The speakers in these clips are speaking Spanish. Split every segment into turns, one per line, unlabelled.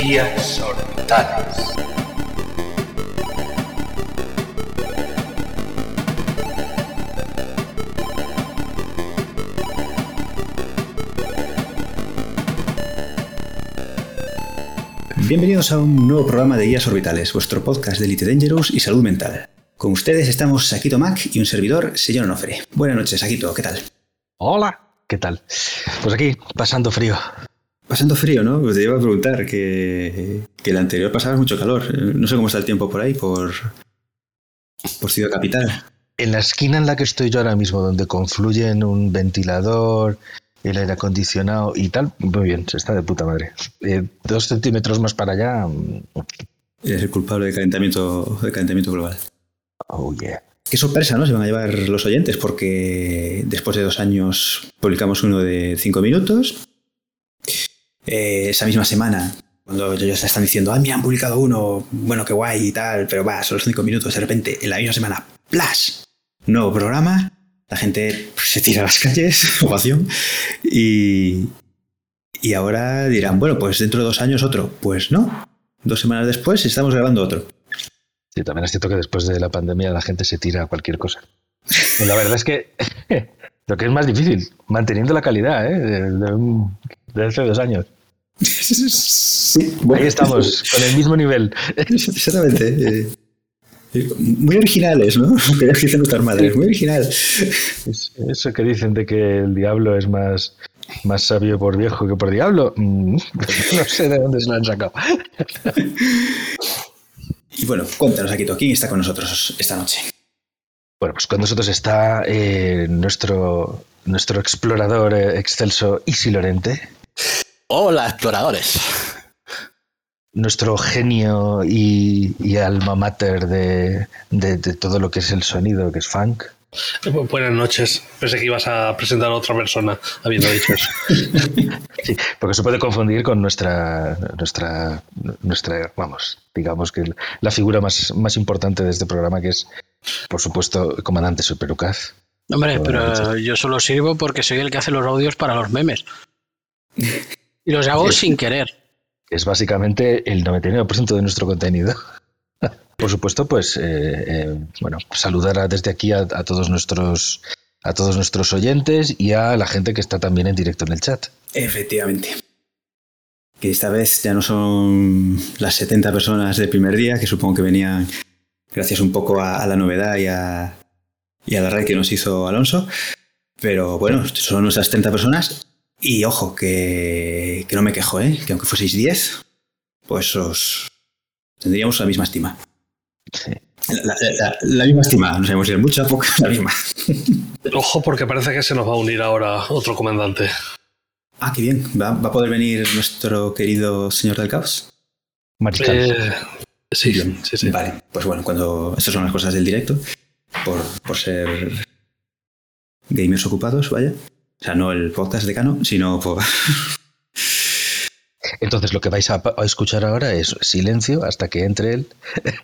Guías orbitales.
Bienvenidos a un nuevo programa de Guías Orbitales, vuestro podcast de Elite Dangerous y salud mental. Con ustedes estamos Sakito Mac y un servidor, señor Onofre. Buenas noches, Sakito, ¿qué tal?
Hola, ¿qué tal? Pues aquí, pasando frío.
Pasando frío, ¿no? Pues te iba a preguntar que el anterior pasaba mucho calor. No sé cómo está el tiempo por ahí, por Ciudad Capital.
En la esquina en la que estoy yo ahora mismo, donde confluyen un ventilador, el aire acondicionado y tal, muy bien, se está de puta madre. 2 centímetros más para allá.
Eres el culpable del calentamiento global.
Oh, yeah.
Qué sorpresa, ¿no? Se van a llevar los oyentes porque después de 2 años publicamos uno de 5 minutos. Esa misma semana, cuando ellos ya están diciendo, me han publicado uno, bueno, qué guay y tal, pero son los 5 minutos, de repente, en la misma semana, ¡plas! Nuevo programa, la gente se tira a las calles, ovación, y ahora dirán, bueno, pues dentro de 2 años otro. Pues no, 2 semanas después estamos grabando otro.
Sí, también es cierto que después de la pandemia la gente se tira a cualquier cosa. Pues la verdad es que lo que es más difícil, manteniendo la calidad, de hace 2 años.
Sí, bueno.
Ahí estamos, con el mismo nivel.
Exactamente. Muy originales, ¿no? Que dicen nuestras madres, muy original.
Eso que dicen de que el diablo es más sabio por viejo que por diablo, no sé de dónde se lo han sacado.
Y bueno, cuéntanos, Akito, ¿quién está con nosotros esta noche?
Bueno, pues con nosotros está nuestro explorador excelso Isi Lorente.
Hola, exploradores.
Nuestro genio y alma mater de todo lo que es el sonido, que es funk.
Buenas noches. Pensé que ibas a presentar a otra persona habiendo dicho eso.
Sí, porque se puede confundir con nuestra, vamos, digamos que la figura más importante de este programa, que es, por supuesto, el comandante Superucaz.
Hombre, pero yo solo sirvo porque soy el que hace los audios para los memes. Y los hago sin querer.
Es básicamente el 99% de nuestro contenido. Por supuesto, pues, bueno, saludar desde aquí a todos nuestros oyentes y a la gente que está también en directo en el chat.
Efectivamente. Que esta vez ya no son las 70 personas del primer día, que supongo que venían gracias un poco a la novedad y a la raid que nos hizo Alonso. Pero bueno, son nuestras 70 personas. Y ojo, que no me quejo, que aunque fueseis 10, pues os tendríamos la misma estima.
Sí.
La misma estima, no sabemos si es mucha o poca, la misma.
Ojo, porque parece que se nos va a unir ahora otro comandante.
Ah, qué bien. ¿Va a poder venir nuestro querido señor del caos?
Mariscal.
Sí,
bien.
Sí.
Vale, pues bueno, cuando estas son las cosas del directo, por ser gamers ocupados, vaya. O sea, no el podcast de Cano, sino por...
Entonces lo que vais a escuchar ahora es silencio hasta que entre él.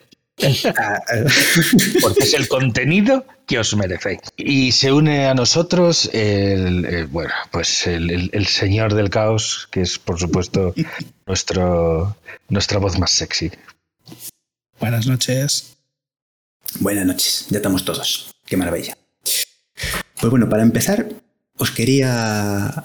Porque es el contenido que os merecéis. Y se une a nosotros el señor del caos, que es por supuesto nuestra voz más sexy.
Buenas noches.
Buenas noches, ya estamos todos. Qué maravilla. Pues bueno, para empezar, os quería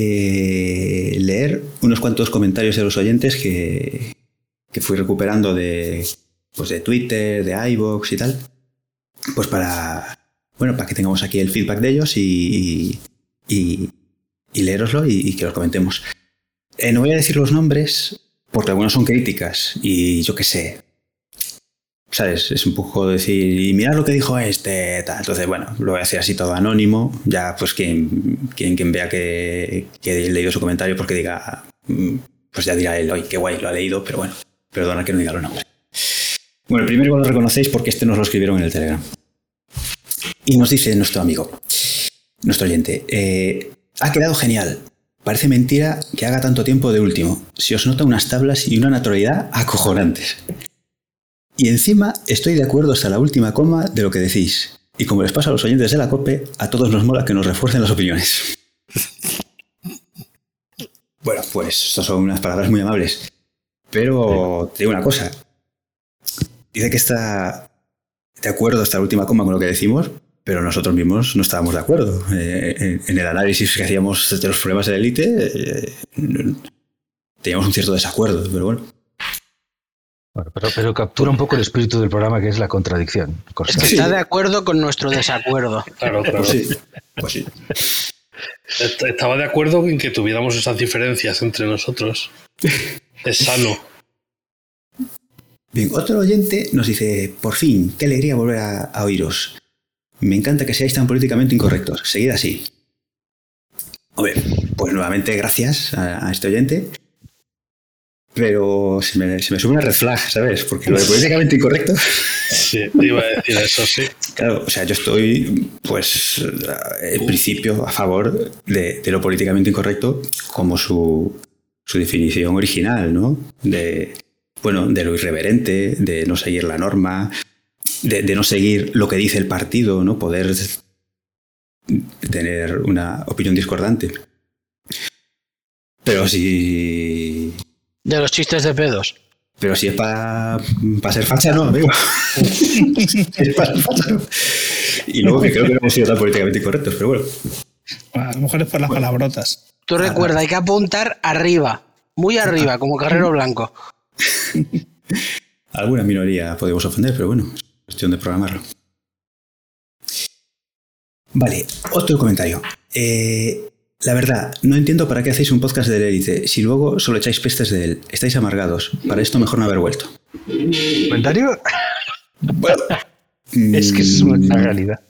leer unos cuantos comentarios de los oyentes que fui recuperando de Twitter, de iVoox y tal. Pues para que tengamos aquí el feedback de ellos y leeroslo y que los comentemos. No voy a decir los nombres porque algunos son críticas y yo qué sé. ¿Sabes? Es un poco decir, y mirad lo que dijo tal. Entonces, bueno, lo voy a hacer así todo anónimo. Ya, pues quien vea que he leído su comentario porque diga, pues ya dirá él, oye, qué guay, lo ha leído, pero bueno, perdona que no diga los nombres. Bueno, el primero lo reconocéis porque nos lo escribieron en el Telegram. Y nos dice nuestro amigo, nuestro oyente, ha quedado genial. Parece mentira que haga tanto tiempo de último. Se os nota unas tablas y una naturalidad acojonantes. Y encima estoy de acuerdo hasta la última coma de lo que decís. Y como les pasa a los oyentes de la COPE, a todos nos mola que nos refuercen las opiniones. Bueno, pues estas son unas palabras muy amables. Pero te digo una cosa. Dice que está de acuerdo hasta la última coma con lo que decimos, pero nosotros mismos no estábamos de acuerdo. En el análisis que hacíamos de los problemas de la élite, teníamos un cierto desacuerdo, pero bueno.
Bueno, pero captura un poco el espíritu del programa, que es la contradicción.
Es que está de acuerdo con nuestro desacuerdo.
Claro.
Pues sí.
Estaba de acuerdo en que tuviéramos esas diferencias entre nosotros. Es sano.
Bien, otro oyente nos dice: por fin, qué alegría volver a oíros. Me encanta que seáis tan políticamente incorrectos. Seguid así. Hombre, pues nuevamente gracias a este oyente. Pero se me sube una red flag, ¿sabes? Porque lo de políticamente incorrecto...
Sí, iba a decir eso, sí.
Claro, o sea, yo estoy, pues, en principio a favor de lo políticamente incorrecto como su definición original, ¿no? De lo irreverente, de no seguir la norma, de no seguir lo que dice el partido, ¿no? Poder tener una opinión discordante. Pero si...
De los chistes de pedos.
Pero si es para ser facha, no, amigo. Es para ser facha, no. Y luego que creo que no hemos sido tan políticamente incorrectos, pero bueno.
A lo mejor es por las palabrotas.
Tú recuerda, hay que apuntar arriba, muy arriba, como Carrero Blanco.
Alguna minoría podemos ofender, pero bueno, es cuestión de programarlo. Vale, otro comentario. La verdad, no entiendo para qué hacéis un podcast de la élite si luego solo echáis pestes de él. Estáis amargados. Para esto mejor no haber vuelto.
¿Comentario?
Bueno,
Es que es una realidad.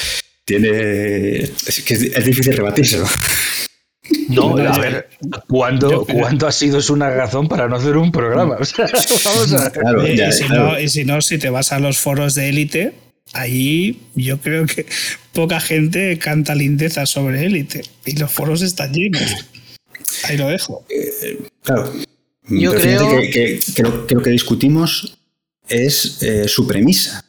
Es que es difícil rebatírselo.
No, a ver, ¿cuándo ha sido eso una razón para no hacer un programa? O sea, vamos a ver.
Claro,
Si te vas a los foros de élite, ahí yo creo que poca gente canta lindezas sobre élite y los foros están llenos. Ahí lo dejo.
Claro.
Yo
pero
creo
que lo que discutimos es su premisa.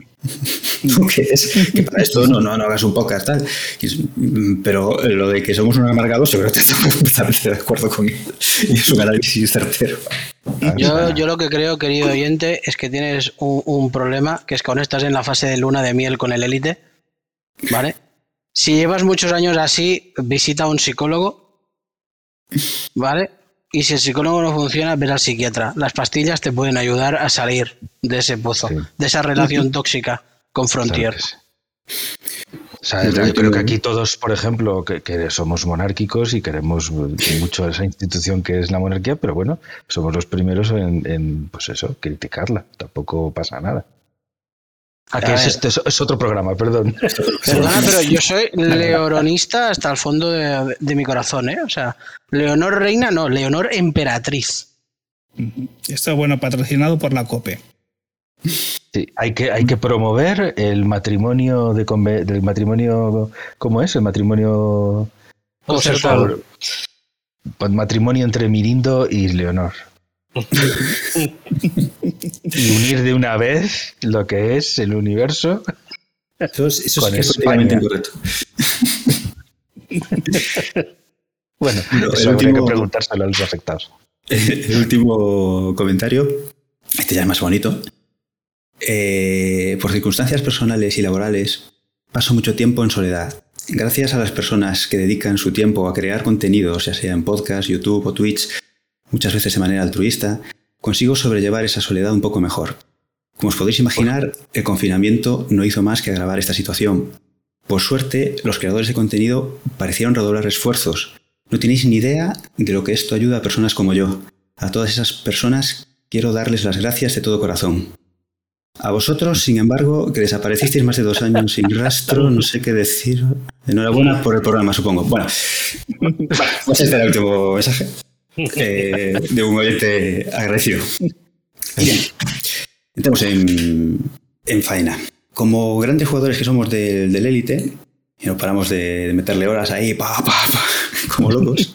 Que para esto no hagas un podcast tal. Pero lo de que somos unos amargados, yo creo que estoy completamente de acuerdo con él. Y es un análisis certero.
Yo lo que creo, querido oyente, es que tienes un problema, que es que aún estás en la fase de luna de miel con el élite, ¿vale? Si llevas muchos años así, visita a un psicólogo, ¿vale? Y si el psicólogo no funciona, ves al psiquiatra. Las pastillas te pueden ayudar a salir de ese pozo, de esa relación tóxica con Frontier.
O sea, yo creo que aquí todos, por ejemplo, que somos monárquicos y queremos mucho esa institución que es la monarquía, pero bueno, somos los primeros en pues eso, criticarla. Tampoco pasa nada. Aquí es otro programa, perdón.
Perdona, pero yo soy leoronista hasta el fondo de mi corazón, ¿eh? O sea, Leonor reina, no, Leonor emperatriz.
Esto es bueno, patrocinado por la COPE.
Sí, hay que promover el matrimonio del matrimonio, ¿cómo es? El matrimonio
Concertado.
Pues matrimonio entre Mirindo y Leonor. Y unir de una vez lo que es el universo.
Eso
con
es políticamente incorrecto.
Bueno, eso habría que preguntárselo a los afectados.
El último comentario, este ya es más bonito. Por circunstancias personales y laborales, paso mucho tiempo en soledad. Gracias a las personas que dedican su tiempo a crear contenidos, ya sea en podcast, YouTube o Twitch, muchas veces de manera altruista, consigo sobrellevar esa soledad un poco mejor. Como os podéis imaginar, el confinamiento no hizo más que agravar esta situación. Por suerte, los creadores de contenido parecieron redoblar esfuerzos. No tenéis ni idea de lo que esto ayuda a personas como yo. A todas esas personas quiero darles las gracias de todo corazón. A vosotros, sin embargo, que desaparecisteis más de 2 años sin rastro, no sé qué decir. Enhorabuena por el programa, supongo. Bueno, pues este era el último mensaje de un oyente agradecido. Bien, entramos en faena. Como grandes jugadores que somos del élite, y nos paramos de meterle horas ahí, como locos,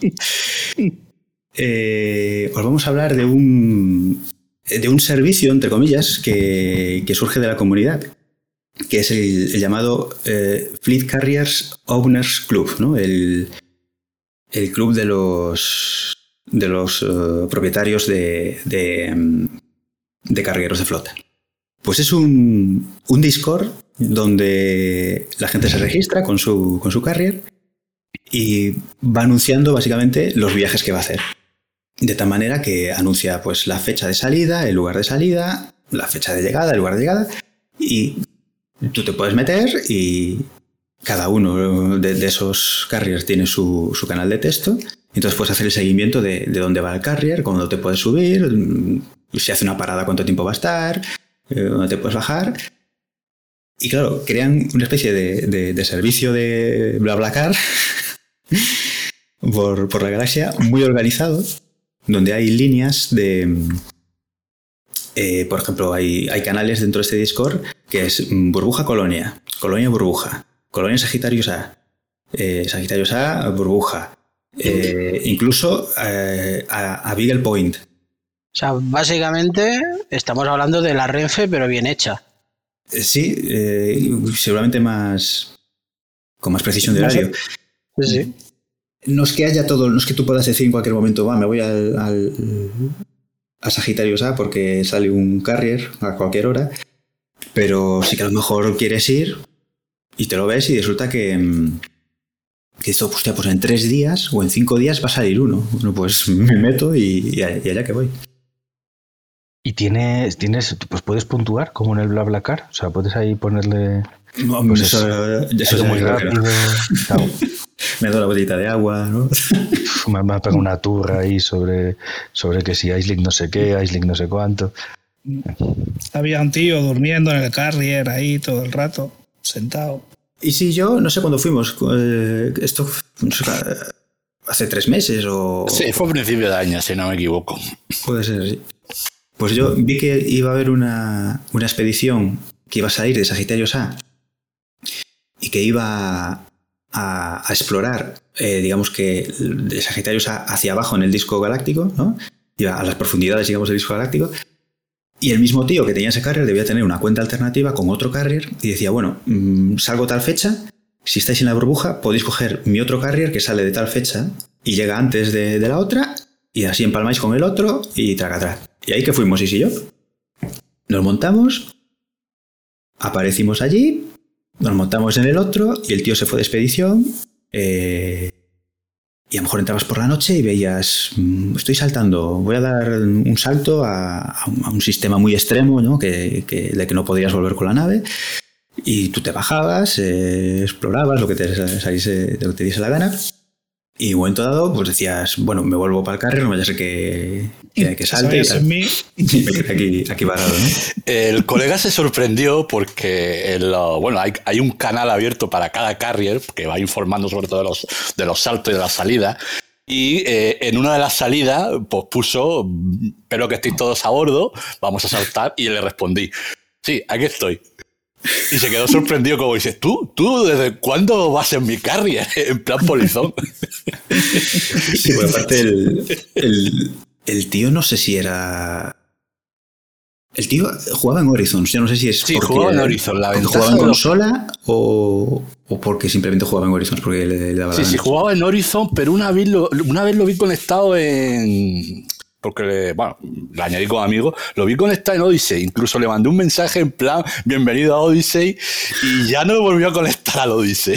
os vamos a hablar de un servicio, entre comillas, que surge de la comunidad, que es el llamado Fleet Carriers Owners Club, ¿no? El club de los propietarios de cargueros de flota. Pues es un Discord donde la gente se registra con su carrier y va anunciando básicamente los viajes que va a hacer. De tal manera que anuncia pues la fecha de salida, el lugar de salida, la fecha de llegada, el lugar de llegada, y tú te puedes meter y cada uno de esos carriers tiene su canal de texto. Entonces puedes hacer el seguimiento de dónde va el carrier, cuándo te puedes subir, si hace una parada, cuánto tiempo va a estar, dónde te puedes bajar. Y claro, crean una especie de servicio de BlaBlaCar por la galaxia muy organizado, donde hay líneas por ejemplo, hay canales dentro de este Discord que es burbuja colonia, colonia burbuja, colonia Sagitarios A, Sagitarios A burbuja, incluso a Beagle Point.
O sea, básicamente estamos hablando de la Renfe, pero bien hecha.
Sí, seguramente con más precisión de horario.
Sí.
No es que haya todo, no es que tú puedas decir en cualquier momento, me voy a Sagitarios A porque sale un carrier a cualquier hora, pero sí que a lo mejor quieres ir y te lo ves y resulta que esto, hostia, pues en 3 días o en 5 días va a salir uno. Bueno, pues me meto y allá que voy.
¿Y tienes, pues puedes puntuar como en el BlaBlaCar? O sea, puedes ahí ponerle...
No,
pues
eso
es muy rápido. Claro.
Me doy la botellita de agua, ¿no?
Me ha pegado una turra ahí sobre que si Aisling no sé qué, Aisling no sé cuánto.
Había un tío durmiendo en el carrier ahí todo el rato, sentado.
Y si yo, no sé cuándo fuimos, esto no sé, hace 3 meses o...
Sí, fue a principio de año, si no me equivoco.
Puede ser, sí. Pues yo vi que iba a haber una expedición que iba a salir de Sagitarios A y que iba a explorar, digamos que de Sagitarios A hacia abajo en el disco galáctico, ¿no? Iba a las profundidades, digamos, del disco galáctico. Y el mismo tío que tenía ese carrier debía tener una cuenta alternativa con otro carrier y decía, bueno, salgo tal fecha, si estáis en la burbuja podéis coger mi otro carrier que sale de tal fecha y llega antes de la otra y así empalmáis con el otro y tracatrá. Y ahí que fuimos, Is y yo. Nos montamos, aparecimos allí, nos montamos en el otro y el tío se fue de expedición y a lo mejor entrabas por la noche y veías, estoy saltando, voy a dar un salto a un sistema muy extremo, ¿no? de que no podías volver con la nave y tú te bajabas, explorabas lo que te diese la gana. Y en un momento dado, pues decías, bueno, me vuelvo para el carrier, no vaya a ser que salte y tal. Y me quedé aquí varado, ¿no?
El colega se sorprendió porque hay un canal abierto para cada carrier que va informando sobre todo de los saltos y de la salida. Y en una de las salidas pues puso, espero que estéis todos a bordo, vamos a saltar. Y le respondí, sí, aquí estoy. Y se quedó sorprendido como dice, ¿Tú desde cuándo vas en mi carrier? En plan polizón.
Sí, por aparte el tío no sé si era... El tío jugaba en Horizons, yo no sé si es porque
jugaba en Horizon. La ventaja
jugaba en consola o porque simplemente jugaba en Horizons porque le daba la gana.
Jugaba en Horizon, pero una vez lo vi conectado en... Porque, le añadí como amigo, lo vi conectado en Odyssey, incluso le mandé un mensaje en plan, bienvenido a Odyssey, y ya no me volvió a conectar al Odyssey.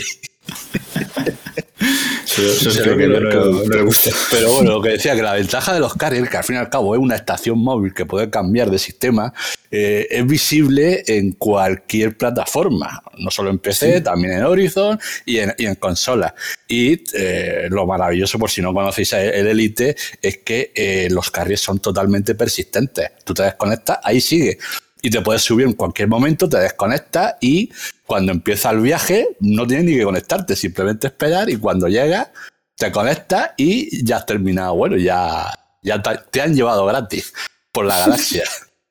Eso creo que no le gusta.
Pero bueno, lo que decía, que la ventaja de los carriers, que al fin y al cabo es una estación móvil que puede cambiar de sistema, es visible en cualquier plataforma, no solo en PC, también en Horizon y en consola. Y lo maravilloso, por si no conocéis el Elite, es que los carriers son totalmente persistentes. Tú te desconectas, ahí sigue. Y te puedes subir en cualquier momento, te desconectas y cuando empieza el viaje no tienes ni que conectarte, simplemente esperar y cuando llegas te conectas y ya has terminado. Bueno, ya te han llevado gratis por la galaxia.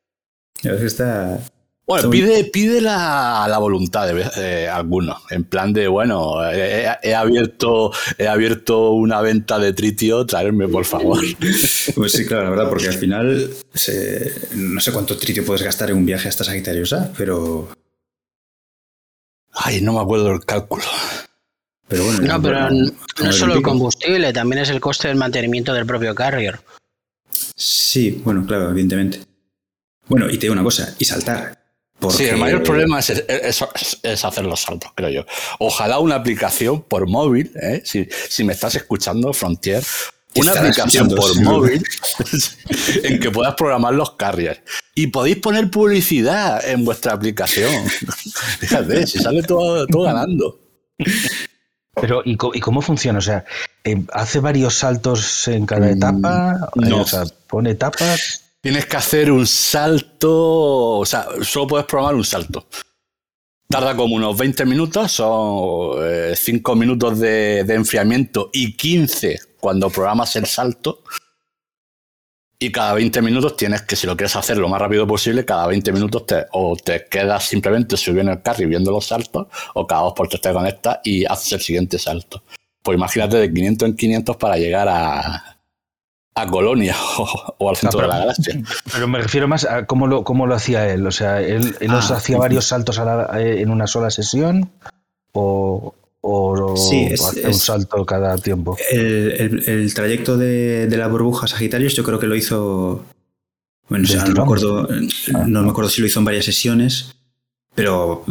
Bueno, pide la voluntad de algunos, en plan de, bueno, he abierto una venta de tritio, traerme, por favor.
Pues sí, claro, la verdad, porque al final no sé cuánto tritio puedes gastar en un viaje hasta Sagitarios A, pero...
Ay, no me acuerdo del cálculo.
Pero bueno,
No, pero
como
no es solo el
pico.
combustible, también es el coste del mantenimiento del propio carrier.
Sí, bueno, claro, evidentemente. Bueno, y te digo una cosa, y saltar. Porque...
Sí, el mayor problema es hacer los saltos, creo yo. Ojalá una aplicación por móvil, si me estás escuchando, Frontier, una aplicación por móvil en que puedas programar los carriers. Y podéis poner publicidad en vuestra aplicación. Fíjate, si sale todo ganando.
Pero, ¿y cómo funciona? O sea, ¿hace varios saltos en cada etapa?
No.
O sea, ¿pone etapas?
Tienes que hacer un salto, o sea, solo puedes programar un salto. Tarda como unos 20 minutos, son 5 minutos de enfriamiento y 15 cuando programas el salto. Y cada 20 minutos tienes que, si lo quieres hacer lo más rápido posible, cada 20 minutos te quedas simplemente subiendo el carry viendo los saltos, o cada 2x3 te conectas y haces el siguiente salto. Pues imagínate de 500 en 500 para llegar a Colonia o al centro de la galaxia.
Pero me refiero más a cómo lo hacía él. O sea, él los hacía varios saltos en una sola sesión o
Sí,
hacía un salto cada tiempo.
El trayecto de la burbuja Sagitarios yo creo que lo hizo... Bueno, o sea, no me acuerdo si lo hizo en varias sesiones, pero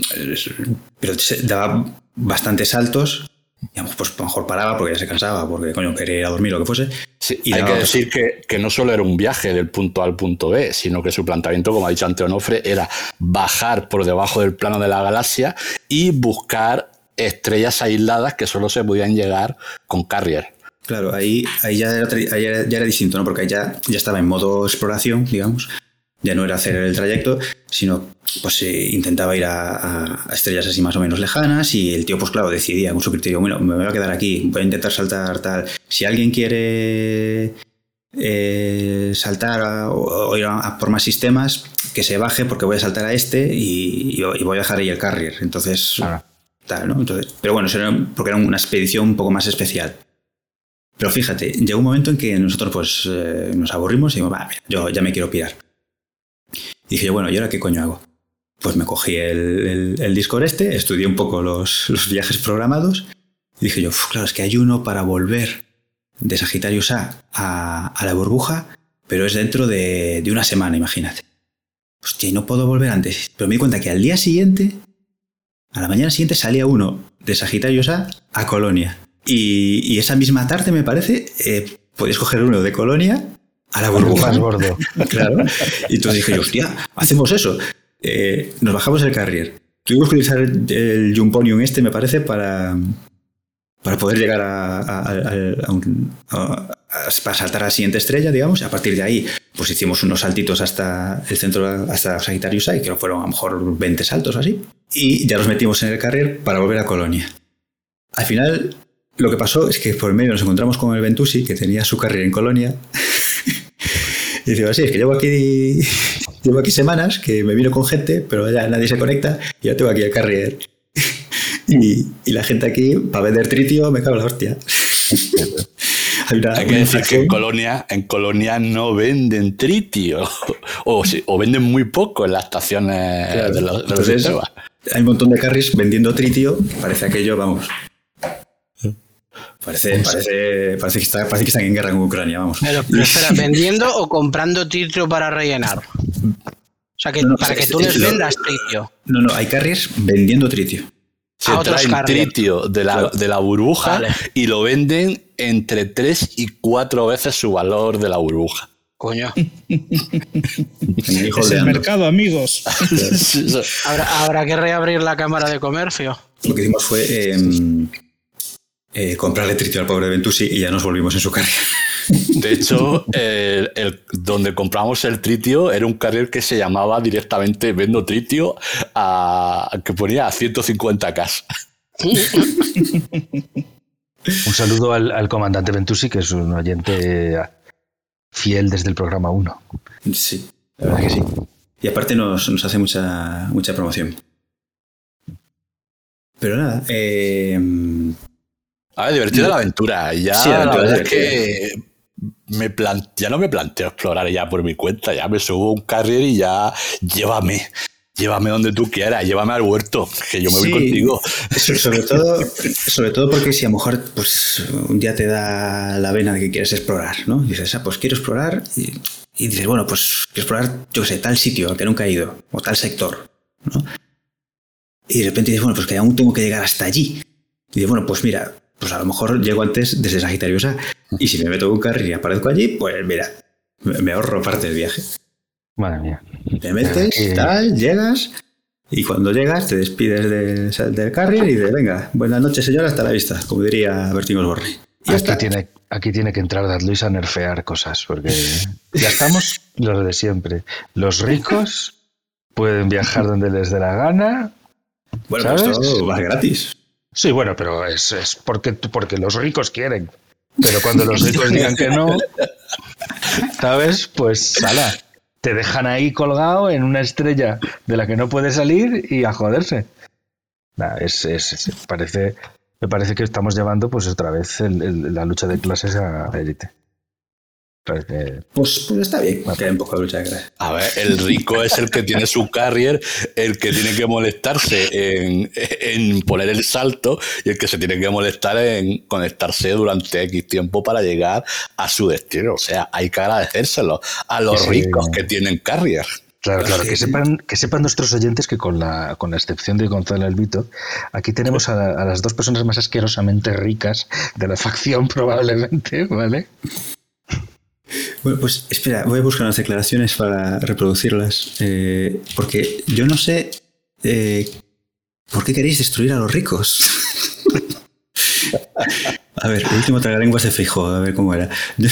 daba bastantes saltos. Digamos, pues a lo mejor paraba porque ya se cansaba, porque coño, quería ir a dormir o lo que fuese.
Sí,
y
hay que decir que no solo era un viaje del punto A al punto B, sino que su planteamiento, como ha dicho antes Onofre, era bajar por debajo del plano de la galaxia y buscar estrellas aisladas que solo se podían llegar con carrier.
Claro, ahí ya era distinto, ¿no? Porque ahí ya estaba en modo exploración, digamos. Ya no era hacer el trayecto, sino pues intentaba ir a estrellas así más o menos lejanas, y el tío, pues claro, decidía con su criterio, bueno, me voy a quedar aquí, voy a intentar saltar tal. Si alguien quiere saltar o ir a por más sistemas, que se baje porque voy a saltar a este y voy a dejar ahí el carrier. Entonces, tal, ¿no? Entonces, pero bueno, porque era una expedición un poco más especial. Pero fíjate, llegó un momento en que nosotros pues nos aburrimos y dijimos, mira, yo ya me quiero pirar. Y dije yo, bueno, ¿y ahora qué coño hago? Pues me cogí el Discord estudié un poco los viajes programados y dije yo, claro, es que hay uno para volver de Sagitarius a la burbuja, pero es dentro de una semana, imagínate. Hostia, y no puedo volver antes. Pero me di cuenta que al día siguiente, a la mañana siguiente, salía uno de Sagitarius a Colonia. Y esa misma tarde, me parece, podías coger uno de Colonia a la burbuja.
Gordo.
Claro. Y entonces dije yo, hostia, hacemos eso. Nos bajamos el carrier. Tuvimos que utilizar el Jumponium me parece, para poder llegar para saltar a la siguiente estrella, digamos. A partir de ahí, pues hicimos unos saltitos hasta el centro, hasta Sagitarius A, que fueron a lo mejor 20 saltos así. Y ya nos metimos en el carrier para volver a Colonia. Al final, lo que pasó es que por el medio nos encontramos con el Ventusi, que tenía su carrier en Colonia. Y digo, sí, es que llevo aquí semanas, que me vino con gente, pero ya nadie se conecta, y yo tengo aquí el carrier. Y la gente aquí, para vender tritio, me cago en la hostia.
Hay que decir que en Colonia no venden tritio, o venden muy poco en las estaciones, claro, de los sistemas.
Hay un montón de carriers vendiendo tritio, parece aquello, vamos. Parece que están en guerra con Ucrania, vamos.
Pero espera, ¿vendiendo o comprando tritio para rellenar? O sea, que tú les vendas tritio.
No, hay carriers vendiendo tritio.
Se traen tritio de la burbuja, vale, y lo venden entre 3 y 4 veces su valor de la burbuja.
Coño.
Es el mercado, amigos.
Habrá que reabrir la Cámara de Comercio.
Lo que hicimos fue comprarle tritio al pobre Ventusi y ya nos volvimos en su carrier.
De hecho, donde compramos el tritio era un carrier que se llamaba directamente Vendo Tritio, que ponía a 150K.
Un saludo al comandante Ventusi, que es un oyente fiel desde el programa 1.
Sí, la verdad que sí. Y aparte nos hace mucha promoción. Pero nada,
divertida la aventura. Ya,
sí, la
verdad es que ya no me planteo explorar ya por mi cuenta. Ya me subo un carrier y ya llévame. Llévame donde tú quieras, llévame al huerto, que yo me voy contigo.
Sobre todo porque si a lo mejor pues, un día te da la vena de que quieres explorar, ¿no? Y dices, pues quiero explorar y dices, bueno, pues quiero explorar, yo qué sé, tal sitio al que nunca he ido, o tal sector, ¿no? Y de repente dices, bueno, pues que aún tengo que llegar hasta allí. Y dices, bueno, pues mira, pues a lo mejor llego antes desde Sagitarios A, y si me meto con un carril y aparezco allí, pues mira, me ahorro parte del viaje.
Madre mía.
Te metes, tal, llegas, y cuando llegas te despides del carrier y dices, venga, buenas noches señora, hasta la vista, como diría Bertín Osborne.
Aquí tiene que entrar Dad Luis a nerfear cosas, porque ya estamos los de siempre. Los ricos pueden viajar donde les dé la gana.
Bueno,
¿sabes?
pues todo va gratis.
Sí, bueno, pero es porque los ricos quieren. Pero cuando los ricos digan que no, ¿sabes? Pues ala, te dejan ahí colgado en una estrella de la que no puedes salir y a joderse. Nah, me parece que estamos llevando pues otra vez la lucha de clases a élite.
Pues está bien, que hay un poco de lucha de clases.
A ver, el rico es el que tiene su carrier, el que tiene que molestarse en poner el salto y el que se tiene que molestar en conectarse durante X tiempo para llegar a su destino. O sea, hay que agradecérselo a los ricos que tienen carrier.
Claro, que sepan nuestros oyentes que con la excepción de Gonzalo Elvito, aquí tenemos a las dos personas más asquerosamente ricas de la facción probablemente, ¿vale?
Bueno, pues espera, voy a buscar unas declaraciones para reproducirlas, porque yo no sé por qué queréis destruir a los ricos. A ver, el último tragalenguas de Feijóo, a ver cómo era.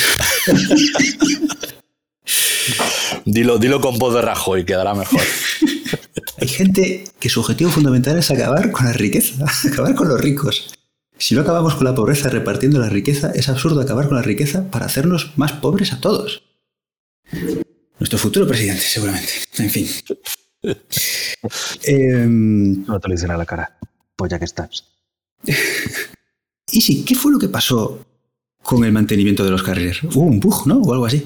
Dilo con voz de Rajoy, quedará mejor.
Hay gente que su objetivo fundamental es acabar con la riqueza, acabar con los ricos. Si no acabamos con la pobreza repartiendo la riqueza, es absurdo acabar con la riqueza para hacernos más pobres a todos. Nuestro futuro presidente, seguramente. En fin.
No te lo dicen a la cara, polla que estás.
Y sí, ¿qué fue lo que pasó con el mantenimiento de los carriles? Hubo un bug, ¿no? O algo así.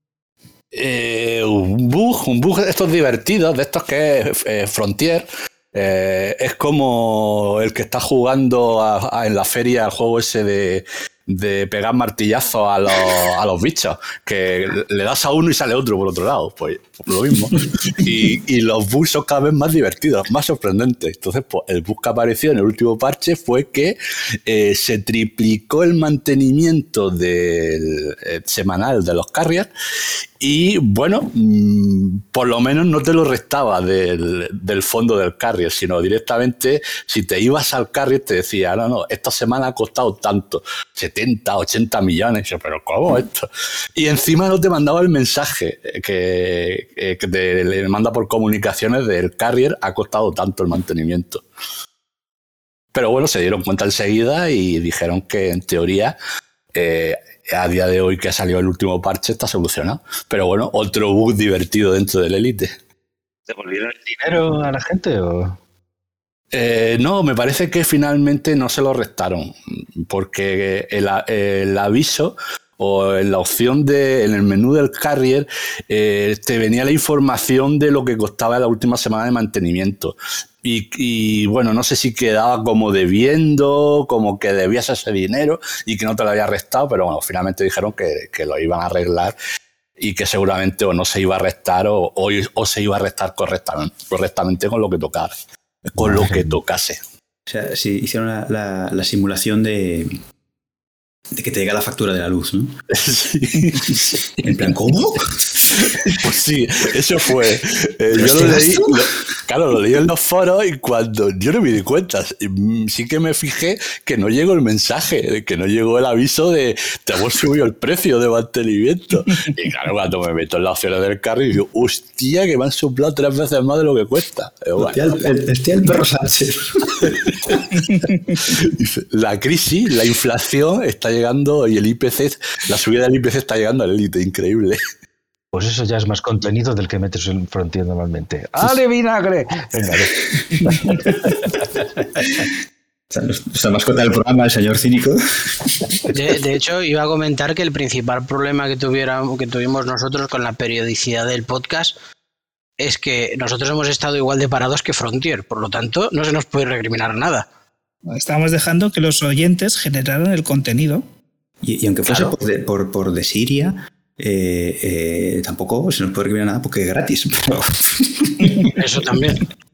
Un bug de estos divertidos, de estos que es Frontier. Es como el que está jugando en la feria al juego ese de pegar martillazos a los bichos, que le das a uno y sale otro por otro lado, pues lo mismo. Y los bugs son cada vez más divertidos, más sorprendentes. Entonces, pues el bug que apareció en el último parche fue que se triplicó el mantenimiento semanal de los carriers y, bueno, por lo menos no te lo restaba del fondo del carrier, sino directamente, si te ibas al carrier te decía, no, esta semana ha costado tanto, 70, 80 millones. Yo, pero ¿cómo esto? Y encima no te mandaba el mensaje que le manda por comunicaciones del carrier, ha costado tanto el mantenimiento. Pero bueno, se dieron cuenta enseguida y dijeron que en teoría a día de hoy que ha salido el último parche está solucionado. Pero bueno, otro bug divertido dentro del Elite.
¿Devolvieron el dinero a la gente o...?
No, me parece que finalmente no se lo restaron, porque el aviso o en la opción en el menú del carrier te venía la información de lo que costaba la última semana de mantenimiento. Y bueno, no sé si quedaba como debiendo, como que debías ese dinero y que no te lo había restado, pero bueno, finalmente dijeron que lo iban a arreglar y que seguramente o no se iba a restar o se iba a restar correctamente con lo que tocara. Con lo que tocase.
O sea, si hicieron la simulación de que te llega la factura de la luz, ¿no?
Sí.
En plan, ¿cómo?
Pues sí, eso fue. Yo lo leí, lo leí en los foros y cuando yo no me di cuenta, sí que me fijé que no llegó el mensaje, que no llegó el aviso de te hemos subido el precio de mantenimiento. Y claro, cuando me meto en las opciones del carro y digo, hostia, que me han soplado 3 veces más de lo que cuesta.
Hostia, el perro Sánchez.
La crisis, la inflación está llegando y el IPC, la subida del IPC está llegando al Elite, increíble.
Pues eso ya es más contenido del que metes en Frontier normalmente. ¡Ale, vinagre! Venga,
Nuestra mascota del programa, el señor cínico.
De hecho, iba a comentar que el principal problema que tuvimos nosotros con la periodicidad del podcast es que nosotros hemos estado igual de parados que Frontier, por lo tanto no se nos puede recriminar nada.
Estamos dejando que los oyentes generaran el contenido.
Y aunque fuese
Claro.
por desiria, tampoco se nos puede recriminar nada porque es gratis. Pero...
Eso también.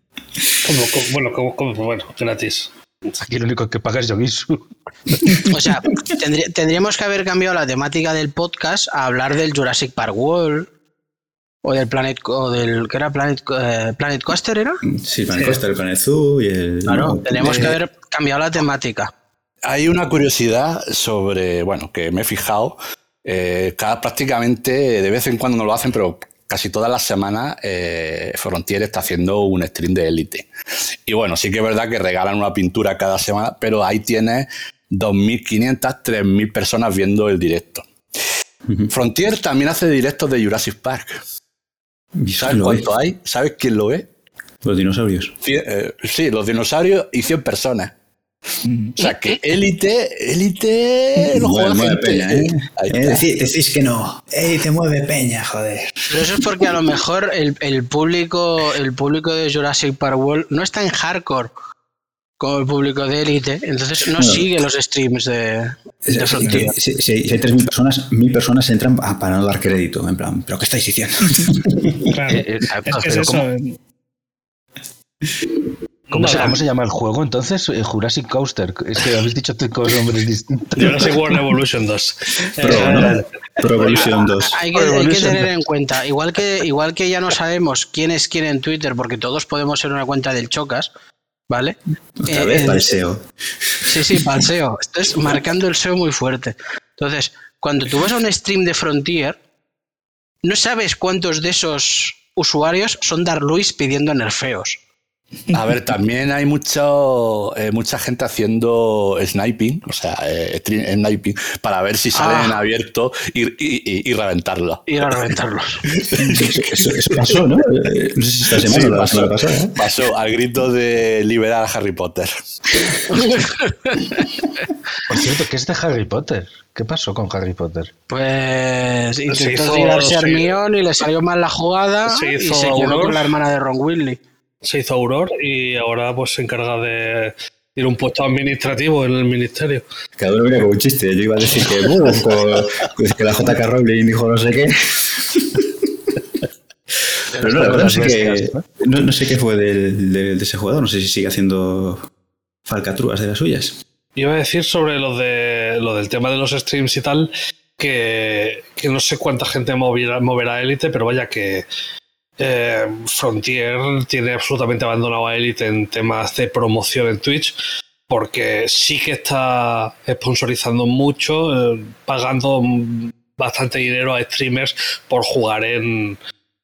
Bueno, gratis.
Aquí lo único que paga es Yogisu.
O sea, tendríamos que haber cambiado la temática del podcast a hablar del Jurassic Park World o del Planet ¿qué era? Planet Coaster, ¿era?
Sí, Planet Coaster, el Planet Zoo y el...
Claro, tendríamos que haber cambiado la temática.
Hay una curiosidad sobre, bueno, que me he fijado. Prácticamente, de vez en cuando no lo hacen, pero casi todas las semanas Frontier está haciendo un stream de Elite. Y bueno, sí que es verdad que regalan una pintura cada semana, pero ahí tienes 2.500, 3.000 personas viendo el directo. Frontier también hace directos de Jurassic Park. ¿Sabes cuánto hay? ¿Sabes quién lo ve?
Los dinosaurios.
Sí, los dinosaurios y 100 personas. O sea que Elite lo juega la gente.
Peña, Ahí está. Decís que no. Te mueve peña, joder.
Pero eso es porque a lo mejor el público de Jurassic Park World no está en hardcore como el público de Elite, entonces no sigue los streams de Frontier.
Si hay 3.000 personas, 1.000 personas entran para no dar crédito. En plan, ¿pero qué estáis diciendo?
Claro. Es que es eso.
¿Cómo se llama el juego entonces? Jurassic Coaster. Es que habéis dicho con nombres distintos.
Jurassic World Evolution 2.
Pro Evolution 2.
Hay que tener en cuenta, igual que ya no sabemos quién es quién en Twitter, porque todos podemos ser una cuenta del Chocas, ¿vale?
Otra vez para el SEO.
Sí, para el SEO. Estás marcando el SEO muy fuerte. Entonces, cuando tú vas a un stream de Frontier, no sabes cuántos de esos usuarios son Dark Luis pidiendo nerfeos.
A ver, también hay mucha gente haciendo sniping, o sea, sniping, para ver si salen en abierto y reventarlo.
Ir a reventarlos.
Eso pasó, ¿no? No sé si esta semana o la semana pasada. ¿eh?
Pasó al grito de liberar a Harry Potter.
Por cierto, ¿qué es de Harry Potter? ¿Qué pasó con Harry Potter?
Pues intentó tirarse a Hermione y le salió mal la jugada y se quedó con la hermana de Ron Weasley.
Se hizo Auror y ahora pues se encarga de ir a un puesto administrativo en el ministerio.
Cada uno viene con un chiste. Yo iba a decir que la JK Rowling dijo no sé qué. Pero no, la verdad no sé qué fue de ese jugador. No sé si sigue haciendo falcatruas de las suyas.
Iba a decir sobre lo del tema de los streams y tal, que no sé cuánta gente moverá Elite, pero vaya que Frontier tiene absolutamente abandonado a Elite en temas de promoción en Twitch, porque sí que está sponsorizando mucho, pagando bastante dinero a streamers por jugar en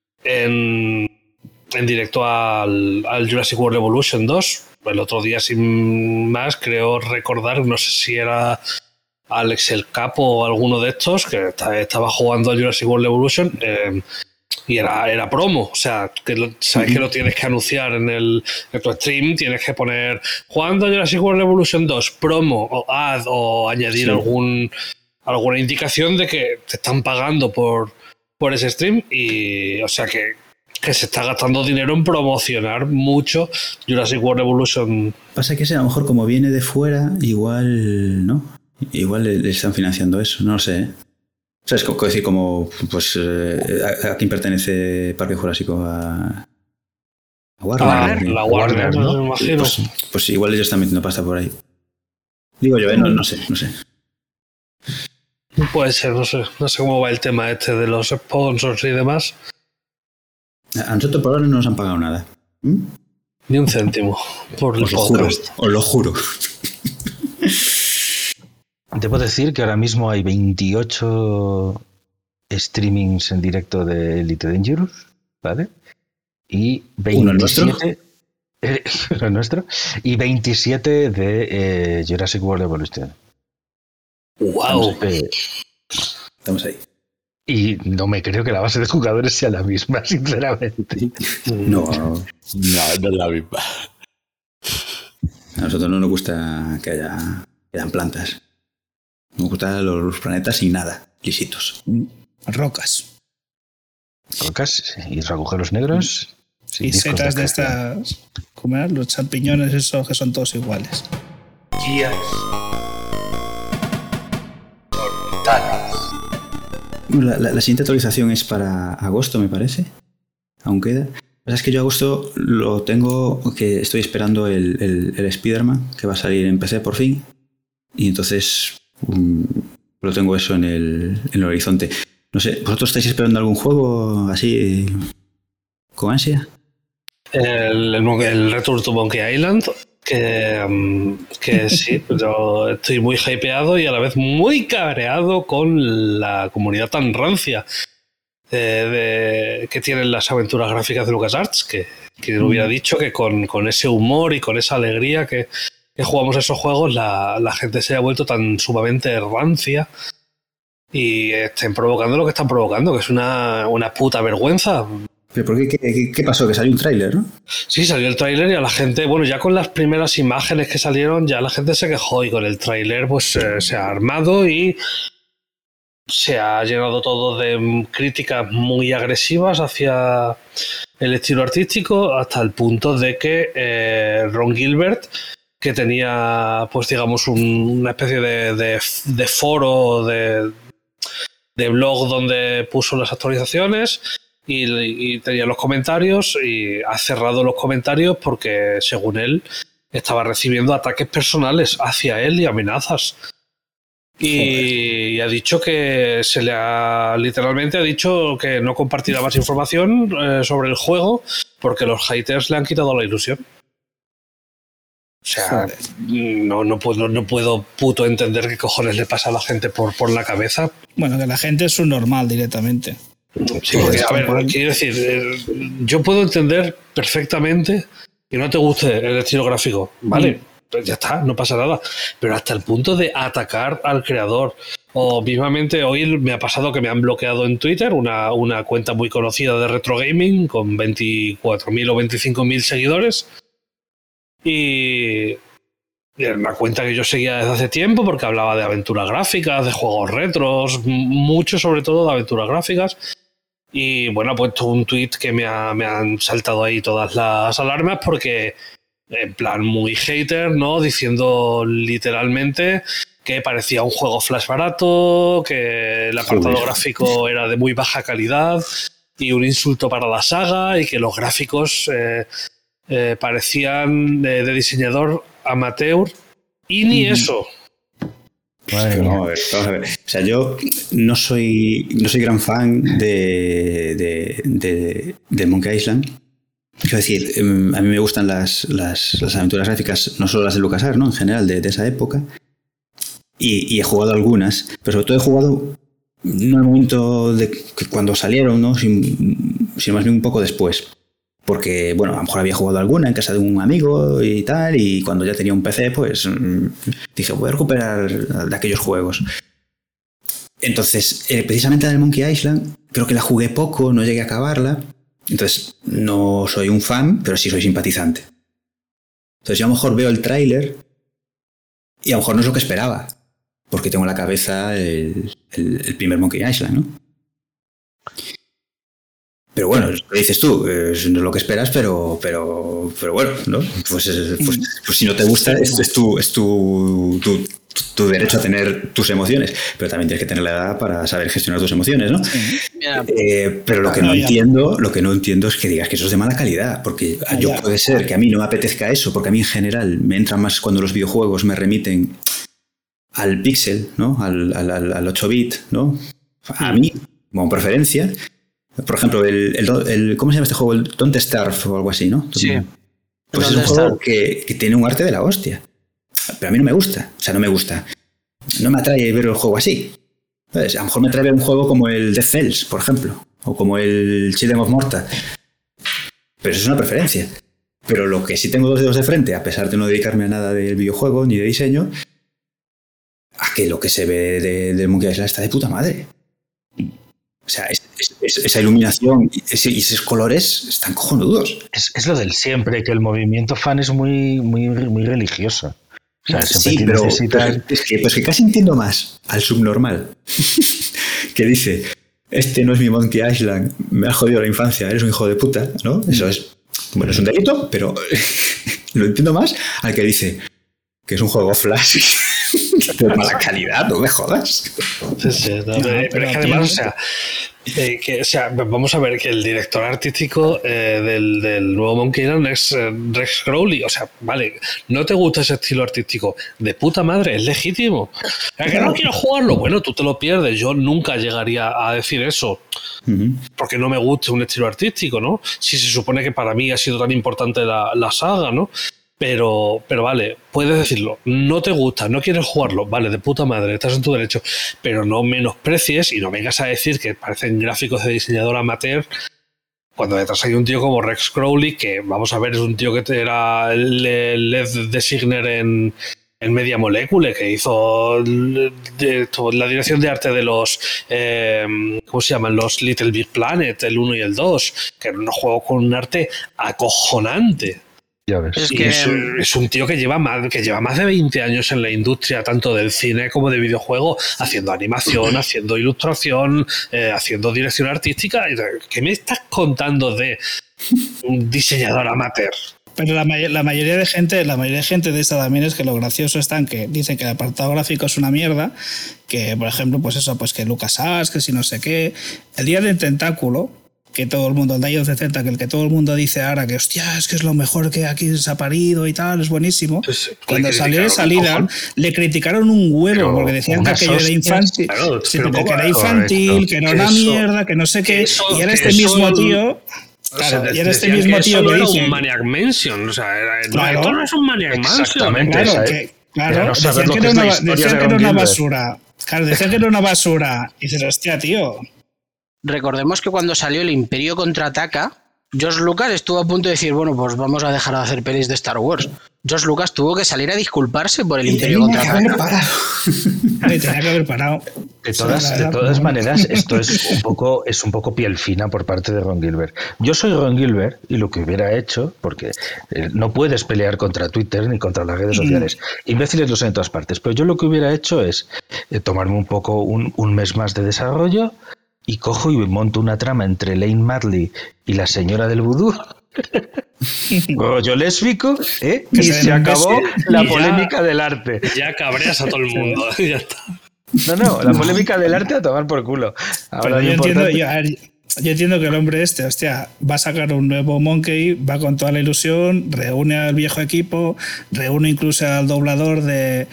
directo al Jurassic World Evolution 2. El otro día, sin más, creo recordar, no sé si era Alex el Capo o alguno de estos, que estaba jugando a Jurassic World Evolution, y era promo. O sea, que sabes que lo tienes que anunciar en tu stream, tienes que poner jugando a Jurassic World Evolution 2, promo o ad, o añadir alguna indicación de que te están pagando por ese stream. Y o sea que se está gastando dinero en promocionar mucho Jurassic World Evolution.
Pasa que a lo mejor como viene de fuera, igual, ¿no? Igual le están financiando eso, no lo sé, ¿eh? O sea, es decir, como, pues, ¿a quién pertenece Parque Jurásico? A Warner.
La Warner, ¿no? Me imagino.
Pues igual ellos están metiendo pasta por ahí. Digo yo, no sé.
Puede ser, no sé cómo va el tema este de los sponsors y demás.
A nosotros por ahora no nos han pagado nada.
Ni un céntimo por el podcast.
Os lo juro.
Debo decir que ahora mismo hay 28 streamings en directo de Elite Dangerous, ¿vale? Y 27... ¿Uno nuestro? Y 27 de Jurassic World Evolution.
¡Wow!
Estamos ahí.
Y no me creo que la base de jugadores sea la misma, sinceramente.
No
es la misma.
A nosotros no nos gusta que hayan plantas. Nos gustan los planetas sin nada, lisitos.
Rocas.
Cocas y agujeros negros. Sí,
y setas de estas, ¿cómo eran? Los champiñones, esos que son todos iguales.
Guías.
La siguiente actualización es para agosto, me parece. Aún queda. Es que yo agosto lo tengo, que estoy esperando el Spider-Man, que va a salir en PC por fin. Y entonces lo tengo eso en el horizonte. No sé, ¿vosotros estáis esperando algún juego así con ansia?
El Return to Monkey Island, que sí, yo estoy muy hypeado y a la vez muy cabreado con la comunidad tan rancia que tienen las aventuras gráficas de LucasArts, que hubiera dicho que con ese humor y con esa alegría que jugamos esos juegos, la gente se ha vuelto tan sumamente rancia y estén provocando lo que están provocando, que es una puta vergüenza.
¿Pero por qué pasó? Que salió un tráiler, ¿no?
Sí, salió el tráiler y a la gente, bueno, ya con las primeras imágenes que salieron, ya la gente se quejó y con el tráiler pues se ha armado y se ha llenado todo de críticas muy agresivas hacia el estilo artístico, hasta el punto de que Ron Gilbert, que tenía, pues digamos, una especie de foro, de blog donde puso las actualizaciones y tenía los comentarios, y ha cerrado los comentarios porque, según él, estaba recibiendo ataques personales hacia él y amenazas. Y ha dicho que literalmente ha dicho que no compartirá más información sobre el juego porque los haters le han quitado la ilusión. O sea, no puedo puto entender qué cojones le pasa a la gente por la cabeza.
Bueno, que la gente es un normal directamente.
Sí, porque, a ver, quiero decir, yo puedo entender perfectamente que no te guste el estilo gráfico, ¿vale? Pues ya está, no pasa nada. Pero hasta el punto de atacar al creador. O mismamente hoy me ha pasado que me han bloqueado en Twitter una cuenta muy conocida de retro gaming con 24.000 o 25.000 seguidores. Y era una cuenta que yo seguía desde hace tiempo porque hablaba de aventuras gráficas, de juegos retros, mucho sobre todo de aventuras gráficas. Y bueno, ha puesto un tweet que me han saltado ahí todas las alarmas porque, en plan muy hater, ¿no? Diciendo literalmente que parecía un juego flash barato, que el apartado gráfico era de muy baja calidad y un insulto para la saga, y que los gráficos parecían de diseñador amateur, y ni eso.
Vamos a ver. O sea, yo no soy gran fan de Monkey Island. Quiero decir, a mí me gustan las aventuras gráficas, no solo las de LucasArts, ¿no? En general, de esa época. Y he jugado algunas, pero sobre todo he jugado no en el momento de que cuando salieron, ¿no? Sino más bien un poco después. Porque, bueno, a lo mejor había jugado alguna en casa de un amigo y tal, y cuando ya tenía un PC, pues dije, voy a recuperar de aquellos juegos. Entonces, precisamente la del Monkey Island, creo que la jugué poco, no llegué a acabarla. Entonces, no soy un fan, pero sí soy simpatizante. Entonces, yo a lo mejor veo el tráiler y a lo mejor no es lo que esperaba, porque tengo en la cabeza el primer Monkey Island, ¿no? Pero bueno, lo que dices tú, no es lo que esperas, pero bueno, ¿no? Pues si no te gusta, es tu derecho a tener tus emociones, pero también tienes que tener la edad para saber gestionar tus emociones, ¿no? Pero lo que no entiendo es que digas que eso es de mala calidad, porque puede ser que a mí no me apetezca eso, porque a mí en general me entra más cuando los videojuegos me remiten al píxel, ¿no? Al 8-bit, ¿no? A mí, como preferencia. Por ejemplo, ¿cómo se llama este juego? El Don't Starve o algo así, ¿no?
Sí.
Pues es un juego que tiene un arte de la hostia. Pero a mí no me gusta. O sea, no me gusta. No me atrae ver el juego así. ¿Sabes? A lo mejor me atrae ver un juego como el Death Cells, por ejemplo. O como el Children of Morta. Pero eso es una preferencia. Pero lo que sí tengo dos dedos de frente, a pesar de no dedicarme a nada del videojuego ni de diseño, a que lo que se ve del Monkey Island está de puta madre. O sea, esa iluminación y esos colores están cojonudos.
Es lo del siempre, que el movimiento fan es muy, muy, muy religioso. O sea,
sí, pero es que casi entiendo más al subnormal que dice, este no es mi Monkey Island, me has jodido la infancia, eres un hijo de puta, ¿no? Eso es, bueno, es un delito, pero lo entiendo más al que dice que es un juego Flash de mala calidad, no me jodas.
Sí, no, pero es que además, o sea, vamos a ver que el director artístico del nuevo Monkey Island es Rex Crowley. O sea, vale, no te gusta ese estilo artístico, de puta madre, es legítimo. ¿Es que no quiero jugarlo? Bueno, tú te lo pierdes. Yo nunca llegaría a decir eso porque no me guste un estilo artístico, ¿no? Si se supone que para mí ha sido tan importante la saga, ¿no? Pero vale, puedes decirlo, no te gusta, no quieres jugarlo, vale, de puta madre, estás en tu derecho, pero no menosprecies y no vengas a decir que parecen gráficos de diseñador amateur cuando detrás hay un tío como Rex Crowley, que vamos a ver, es un tío que era el lead designer en Media Molecule, que hizo la dirección de arte de los ¿cómo se llaman? Los Little Big Planet, el 1 y el 2, que eran unos juegos con un arte acojonante.
Ya ves.
Es un tío que lleva más de 20 años en la industria, tanto del cine como de videojuegos, haciendo animación, haciendo ilustración, haciendo dirección artística. ¿Qué me estás contando de un diseñador amateur?
Pero la mayoría de gente de esta también es que lo gracioso está en que dicen que el apartado gráfico es una mierda, que por ejemplo, pues eso, pues que LucasArts, que si no sé qué, el día del tentáculo, que todo el mundo, el Day of the Tentacle, que todo el mundo dice ahora que hostia, es que es lo mejor que aquí se ha parido y tal, es buenísimo. Pues, cuando salió de salida, le criticaron un huevo porque decían que aquello era infantil, que era infantil, que era una mierda, que no sé qué, y era este mismo tío. Claro, y era este mismo tío que dice.
Era un Maniac Mansion, o sea, esto no es un Maniac Mansion.
Exactamente.
Claro, decían que era una basura. Claro, decían que era una basura. Y dices, hostia, tío.
Recordemos que cuando salió el Imperio Contraataca, George Lucas estuvo a punto de decir, bueno, pues vamos a dejar de hacer pelis de Star Wars. George Lucas tuvo que salir a disculparse por el Imperio Contraataca.
Tenía que haber parado.
De todas maneras, esto es un poco piel fina por parte de Ron Gilbert. Yo soy Ron Gilbert y lo que hubiera hecho, porque no puedes pelear contra Twitter ni contra las redes sociales. Imbéciles los hay en todas partes. Pero yo lo que hubiera hecho es tomarme un poco un mes más de desarrollo y cojo y monto una trama entre Lane Marley y la señora del vudú. Rollo lésbico, y se acabó la polémica del arte.
Ya cabreas a todo el mundo. Ya está.
No, la polémica del arte a tomar por culo. Ahora
yo entiendo que el hombre hostia, va a sacar un nuevo Monkey, va con toda la ilusión, reúne al viejo equipo, reúne incluso al doblador del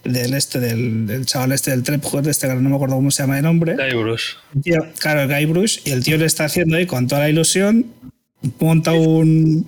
chaval del Trepwood, que no me acuerdo cómo se llama el nombre.
Guybrush.
Claro, el Guybrush, y el tío le está haciendo ahí con toda la ilusión, monta un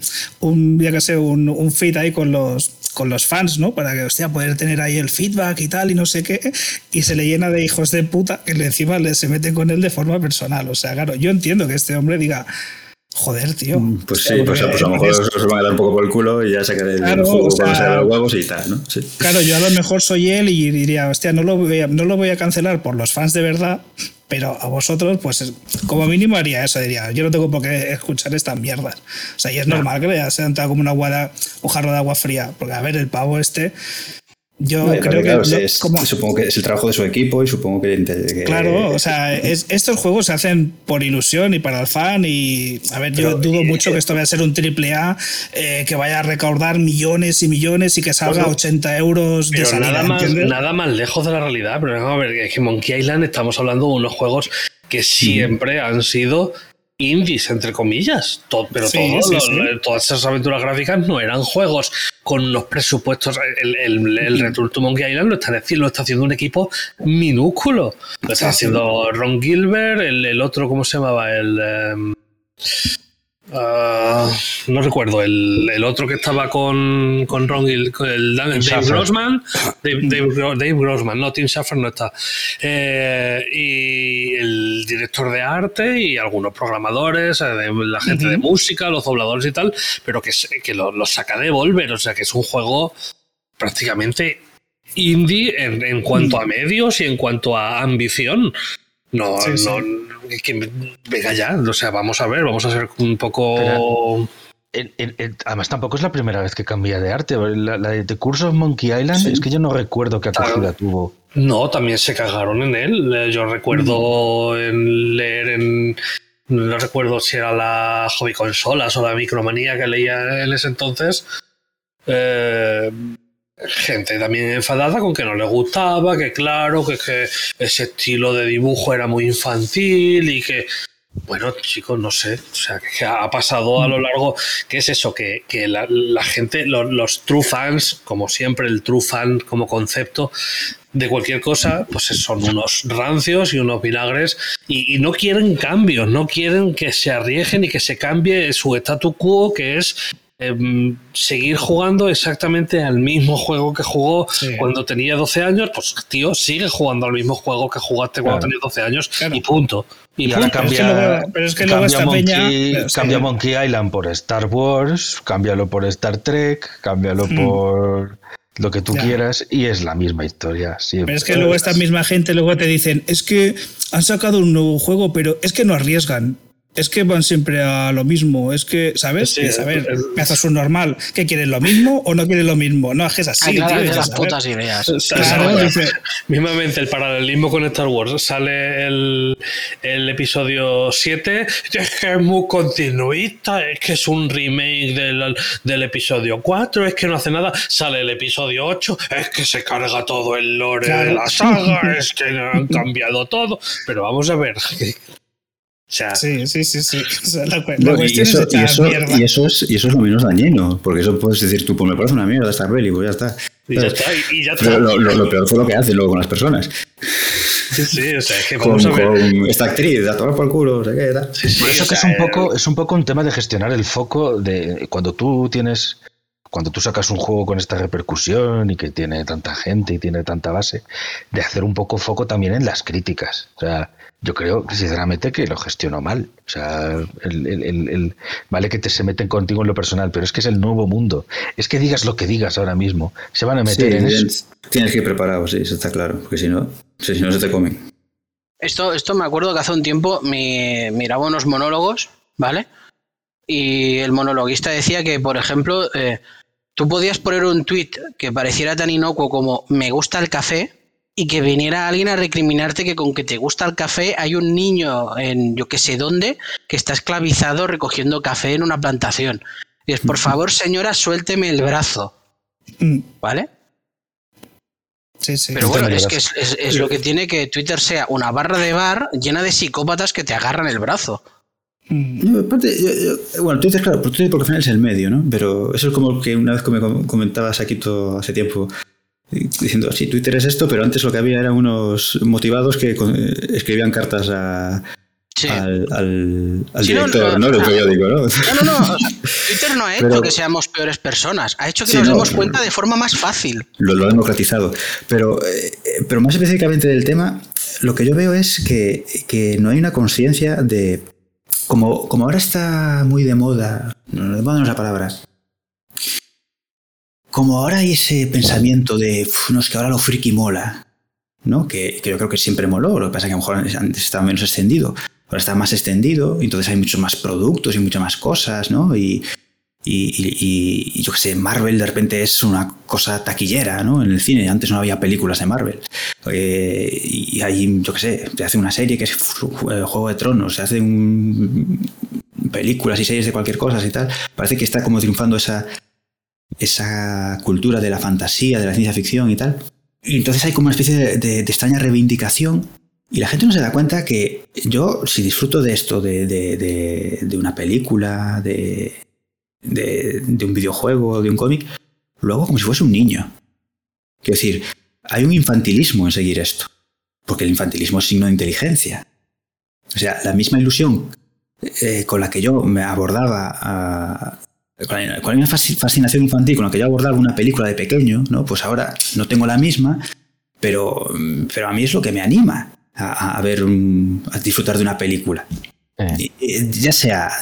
feed ahí con los fans, ¿no? Para que, hostia, poder tener ahí el feedback y tal y no sé qué, y se le llena de hijos de puta que encima se meten con él de forma personal. O sea, claro, yo entiendo que este hombre diga, joder, tío.
Pues sí, pues a lo mejor se van a dar un poco por el culo y ya sacaré el juego cuando se los huevos y tal, ¿no? Sí.
Claro, yo a lo mejor soy él y diría, hostia, no lo voy a cancelar por los fans de verdad, pero a vosotros, pues como mínimo haría eso, diría, yo no tengo por qué escuchar estas mierdas. O sea, y es normal que le haya sentado como un jarro de agua fría, porque a ver, el pavo yo creo
claro,
que...
supongo que es el trabajo de su equipo y supongo que
claro, o sea, estos juegos se hacen por ilusión y para el fan y, a ver, yo dudo mucho que esto vaya a ser un AAA que vaya a recaudar millones y millones y que salga 80 euros de salida.
Nada más lejos de la realidad, pero vamos a ver, es que Monkey Island estamos hablando de unos juegos que siempre han sido indies, entre comillas, todas esas aventuras gráficas no eran juegos con unos presupuestos. El Return to Monkey Island lo está haciendo un equipo minúsculo. Lo está haciendo Ron Gilbert, el otro, ¿cómo se llamaba? No recuerdo, el otro que estaba con Ron Gilbert, Dave Grossman. Dave Grossman, no, Tim Schafer no está. Y el director de arte y algunos programadores, la gente de música, los dobladores y tal, pero que lo saca de Devolver, o sea que es un juego prácticamente indie en cuanto a medios y en cuanto a ambición. Que venga ya, o sea, vamos a ver, vamos a ser un poco
Además, tampoco es la primera vez que cambia de arte. La de The Curse of Monkey Island, es que yo no recuerdo qué acogida tuvo.
No, también se cagaron en él. Yo recuerdo no recuerdo si era la Hobby Consolas o la Micromanía que leía en ese entonces. Gente también enfadada con que no le gustaba, que claro, que ese estilo de dibujo era muy infantil y que... Bueno, chicos, no sé, o sea, que ha pasado a lo largo, ¿qué es eso? Que la gente, los true fans, como siempre, el true fan como concepto de cualquier cosa, pues son unos rancios y unos vinagres y no quieren cambios, no quieren que se arriesguen y que se cambie su statu quo, que es seguir jugando exactamente al mismo juego que jugó cuando tenía 12 años. Pues tío, sigue jugando al mismo juego que jugaste cuando tenías 12 años y punto.
Y ahora cambia,
pero es que luego esta
cambia Monkey Island por Star Wars, cámbialo por Star Trek, cámbialo por lo que tú quieras y es la misma historia siempre.
Pero es que luego esta misma gente luego te dicen, es que han sacado un nuevo juego, pero es que no arriesgan. Es que van siempre a lo mismo, es que, ¿sabes?
Sí,
a ver, me haces un normal. ¿Qué quieren, lo mismo o no quieren lo mismo? No, es que es así,
claro,
tío.
de las putas ideas.
Claro,
mismamente el paralelismo con Star Wars. Sale el episodio 7, es que es muy continuista, es que es un remake del episodio 4, es que no hace nada. Sale el episodio 8, es que se carga todo el lore de la saga, es que han cambiado todo. Pero vamos a ver... O sea,
sí. O sea, la
bueno,
cuestión es echar mierda.
Y eso es lo menos dañino, porque eso puedes decir tú, pues me parece una mierda esta peli, pues ya está.
Y ya está.
Pero lo peor fue lo que hacen luego con las personas.
Sí, o sea, es que vamos a ver.
Con esta actriz, a tomar por culo, no sé qué, tal.
Sí, por eso que es un poco un tema de gestionar el foco de cuando tú sacas un juego con esta repercusión y que tiene tanta gente y tiene tanta base, de hacer un poco foco también en las críticas. O sea, yo creo sinceramente que lo gestionó mal. O sea, vale que se meten contigo en lo personal, pero es que es el nuevo mundo. Es que digas lo que digas ahora mismo, se van a meter en eso.
Tienes que ir preparado, sí, eso está claro, porque si no se te comen.
Esto me acuerdo que hace un tiempo miraba unos monólogos, ¿vale? Y el monologuista decía que, por ejemplo, tú podías poner un tuit que pareciera tan inocuo como me gusta el café y que viniera alguien a recriminarte que con que te gusta el café hay un niño en yo que sé dónde que está esclavizado recogiendo café en una plantación. Y es, por favor, señora, suélteme el brazo. ¿Vale?
Sí.
Pero bueno, es que es lo que tiene que Twitter sea una barra de bar llena de psicópatas que te agarran el brazo.
Bueno, Twitter, claro, porque al final es el medio, ¿no? Pero eso es como que una vez que me comentabas aquí todo hace tiempo, diciendo, sí, Twitter es esto, pero antes lo que había eran unos motivados que escribían cartas al director, ¿no? Del periódico, ¿no?
No. Twitter no ha hecho que seamos peores personas. Ha hecho que nos demos cuenta de forma más fácil.
Lo ha democratizado. Pero más específicamente del tema, lo que yo veo es que no hay una conciencia de... Como ahora está muy de moda, no es la palabra... Como ahora hay ese pensamiento de, no, es que ahora lo friki mola, ¿no? Que yo creo que siempre moló, lo que pasa es que a lo mejor antes estaba menos extendido, ahora está más extendido, y entonces hay muchos más productos y muchas más cosas, ¿no? Y yo qué sé, Marvel de repente es una cosa taquillera, ¿no? En el cine, antes no había películas de Marvel. Y hay, yo qué sé, se hace una serie que es Juego de Tronos, se hacen películas y series de cualquier cosa y tal. Parece que está como triunfando esa cultura de la fantasía, de la ciencia ficción y tal. Y entonces hay como una especie de extraña reivindicación y la gente no se da cuenta que yo, si disfruto de esto, de una película, de un videojuego, de un cómic, lo hago como si fuese un niño. Quiero decir, hay un infantilismo en seguir esto, porque el infantilismo es signo de inteligencia. O sea, la misma ilusión con la que yo me abordaba con la misma fascinación infantil con la que yo abordaba una película de pequeño, ¿no? Pues ahora no tengo la misma, pero a mí es lo que me anima a disfrutar de una película. Ya sea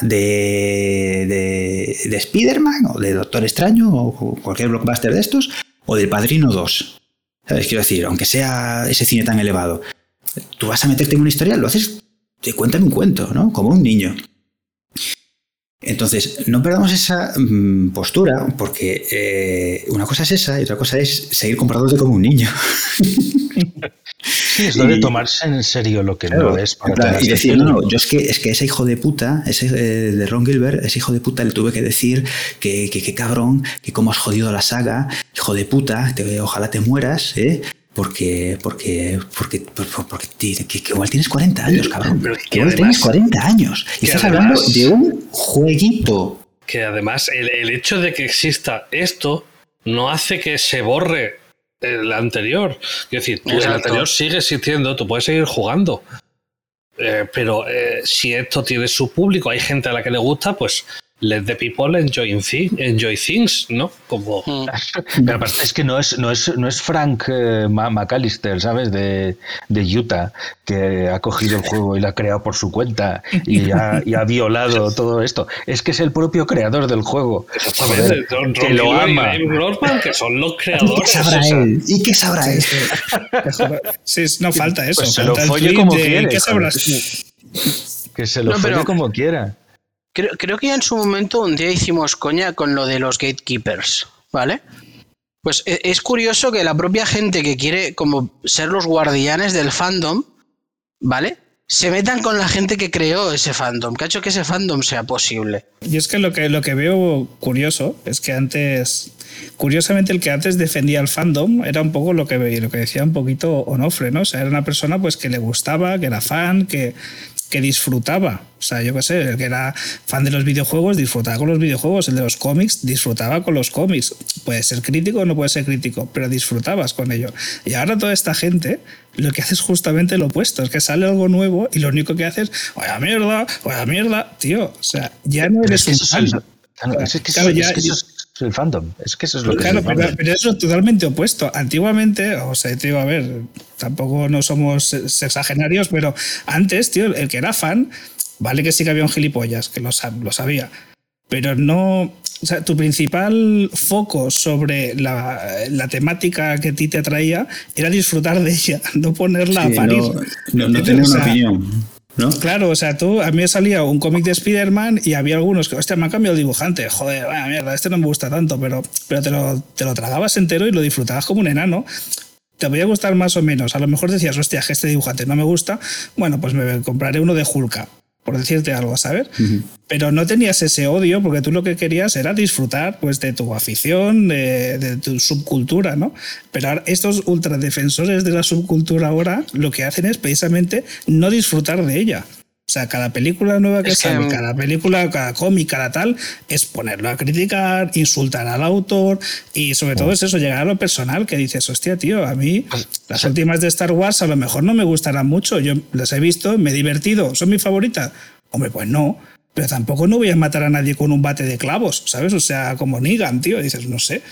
de Spider-Man o de Doctor Extraño o cualquier blockbuster de estos, o del Padrino 2. ¿Sabes? Quiero decir, aunque sea ese cine tan elevado, tú vas a meterte en una historia, lo haces, te cuentan un cuento, ¿no? Como un niño. Entonces, no perdamos esa postura, porque una cosa es esa y otra cosa es seguir comportándote como un niño.
Sí, es lo de tomarse en serio lo que claro, no es.
Y decir, no, yo es que ese hijo de puta, ese de Ron Gilbert, ese hijo de puta le tuve que decir que cabrón, que cómo has jodido la saga, hijo de puta, ojalá te mueras, porque igual tienes 40 años, cabrón. Que igual tienes 40 años. Y estás hablando de un jueguito.
Que además el hecho de que exista esto no hace que se borre el anterior. Es decir, el anterior sigue existiendo, tú puedes seguir jugando. Pero si esto tiene su público, hay gente a la que le gusta, pues let the people enjoy things, ¿no? Como...
Pero aparte es que no es Frank McAllister, ¿sabes? De Utah, que ha cogido el juego y lo ha creado por su cuenta y ha violado todo esto. Es que es el propio creador del juego.
Exactamente.
Joder, que lo ama.
Y Grossman, que son los creadores.
¿Y qué sabrá él?
Sí, no falta eso.
Pues se lo folle como quiere.
¿Qué sabrás tú?
Que se lo folle como quiera.
Creo que ya en su momento un día hicimos coña con lo de los gatekeepers, ¿vale? Pues es curioso que la propia gente que quiere como ser los guardianes del fandom, ¿vale? Se metan con la gente que creó ese fandom, que ha hecho que ese fandom sea posible.
Y es que lo que veo curioso es que antes, curiosamente, el que antes defendía el fandom era un poco lo que decía un poquito Onofre, ¿no? O sea, era una persona pues que le gustaba, que era fan, que disfrutaba. O sea, yo qué sé, el que era fan de los videojuegos disfrutaba con los videojuegos, el de los cómics disfrutaba con los cómics. Puede ser crítico o no puede ser crítico, pero disfrutabas con ello. Y ahora toda esta gente lo que hace es justamente lo opuesto, es que sale algo nuevo y lo único que hace es vaya mierda, tío. O sea, ya no eres un fan.
Eso es el fandom. Es que eso es lo que
claro, pero eso es totalmente opuesto. Antiguamente, o sea, te digo, a ver, tampoco no somos sexagenarios, pero antes, tío, el que era fan, vale que sí que había un gilipollas, que lo sabía, pero no... O sea, tu principal foco sobre la temática que a ti te atraía era disfrutar de ella, no ponerla a parir.
No tener una opinión, ¿no?
Claro, o sea, a mí me salía un cómic de Spider-Man y había algunos que, hostia, me han cambiado el dibujante, joder, vaya mierda, este no me gusta tanto, pero te lo tragabas entero y lo disfrutabas como un enano. Te podía gustar más o menos, a lo mejor decías, hostia, que este dibujante no me gusta, bueno, pues me compraré uno de Hulka, por decirte algo, ¿sabes? Uh-huh. Pero no tenías ese odio porque tú lo que querías era disfrutar pues, de tu afición, de tu subcultura, ¿no? Pero ahora estos ultradefensores de la subcultura ahora lo que hacen es precisamente no disfrutar de ella. O sea, cada película nueva que sale, cada película, cada cómic, cada tal, es ponerlo a criticar, insultar al autor y sobre todo es eso, llegar a lo personal que dices, hostia, tío, a mí las últimas de Star Wars a lo mejor no me gustarán mucho, yo las he visto, me he divertido, ¿son mi favorita? Hombre, pues no, pero tampoco no voy a matar a nadie con un bate de clavos, ¿sabes? O sea, como Negan, tío, dices, no sé.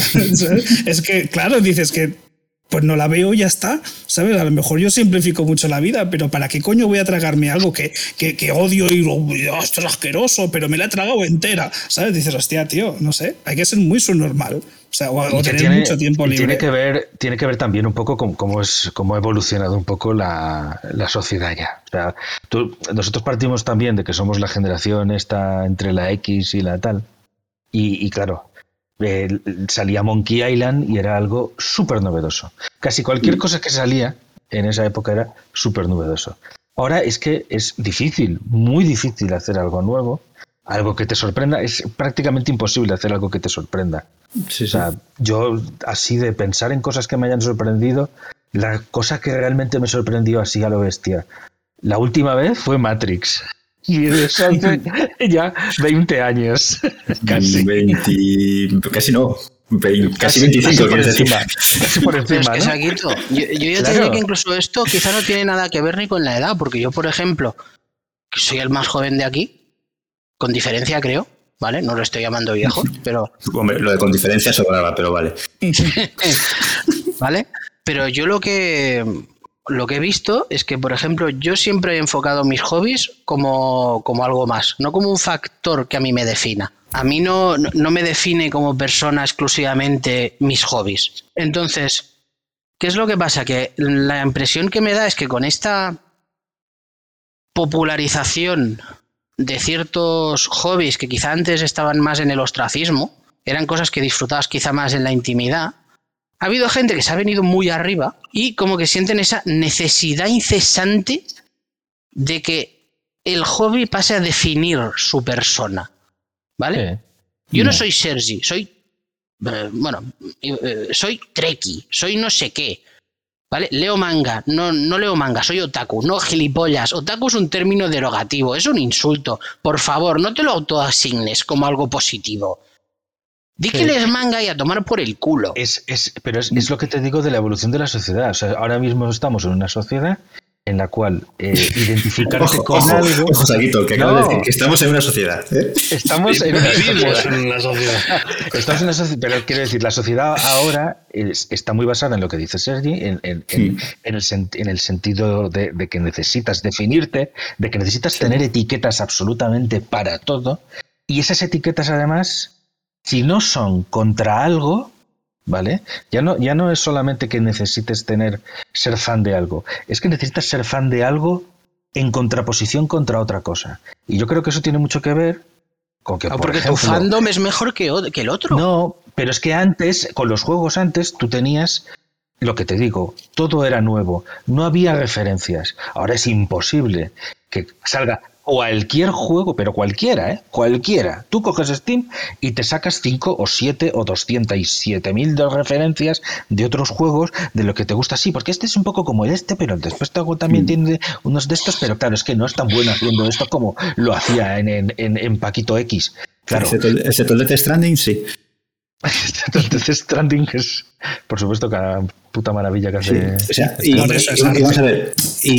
Es que, claro, dices que pues no la veo y ya está, ¿sabes? A lo mejor yo simplifico mucho la vida, pero ¿para qué coño voy a tragarme algo que odio y esto es asqueroso, pero me la he tragado entera, ¿sabes? Dices, hostia, tío, no sé, hay que ser muy subnormal, o sea, o tener mucho tiempo libre.
Tiene que ver también un poco con cómo ha evolucionado un poco la sociedad ya. O sea, nosotros partimos también de que somos la generación esta entre la X y la tal, y claro, salía Monkey Island y era algo súper novedoso. Casi cualquier cosa que salía en esa época era súper novedoso. Ahora es que es difícil, muy difícil hacer algo nuevo, algo que te sorprenda. Es prácticamente imposible hacer algo que te sorprenda. Sí, o sea, yo así de pensar en cosas que me hayan sorprendido, la cosa que realmente me sorprendió así a lo bestia, la última vez fue Matrix. Y eso hace ya 20 años. Casi.
20, casi no. 20, casi 25.
Casi por encima, ¿no?
Exacto. Yo ya te diría que incluso esto quizá no tiene nada que ver ni con la edad, porque yo, por ejemplo, que soy el más joven de aquí, con diferencia creo, ¿vale? No lo estoy llamando viejo, pero...
Hombre, lo de con diferencia sobraba, pero vale.
¿Vale? Pero yo lo que he visto es que, por ejemplo, yo siempre he enfocado mis hobbies como algo más, no como un factor que a mí me defina. A mí no me define como persona exclusivamente mis hobbies. Entonces, ¿qué es lo que pasa? Que la impresión que me da es que con esta popularización de ciertos hobbies que quizá antes estaban más en el ostracismo, eran cosas que disfrutabas quizá más en la intimidad, ha habido gente que se ha venido muy arriba y como que sienten esa necesidad incesante de que el hobby pase a definir su persona, ¿vale? Yo no soy Sergi, soy soy Treki, soy no sé qué, ¿vale? Leo manga, no leo manga, soy otaku, no gilipollas. Otaku es un término derogativo, es un insulto. Por favor, no te lo autoasignes como algo positivo. Di que lees manga y a tomar por el culo.
Pero es lo que te digo de la evolución de la sociedad. O sea, ahora mismo estamos en una sociedad en la cual identificarse con algo...
Ojo, Saguito, que acabo de decir que estamos en una sociedad.
Estamos en una
sociedad.
Estamos en una sociedad, pero quiero decir, la sociedad ahora está muy basada en lo que dice Sergi, en el sentido de que necesitas definirte, de que necesitas tener etiquetas absolutamente para todo, y esas etiquetas además, si no son contra algo... ¿Vale? Ya no es solamente que necesites ser fan de algo, es que necesitas ser fan de algo en contraposición contra otra cosa. Y yo creo que eso tiene mucho que ver con que,
porque tu fandom es mejor que el otro.
No, pero es que antes, con los juegos antes, tú tenías lo que te digo, todo era nuevo, no había referencias. Ahora es imposible que salga cualquier juego, pero cualquiera, cualquiera. Tú coges Steam y te sacas 5 o 7 o 207.000 de referencias de otros juegos de lo que te gusta. Sí, porque este es un poco como el pero después también tiene unos de estos, pero claro, es que no es tan bueno haciendo esto como lo hacía en Paquito X. Claro.
Excepto el Death Stranding, sí.
Death Stranding es, por supuesto, cada puta maravilla que hace.
Sí, o sea, y vamos a ver,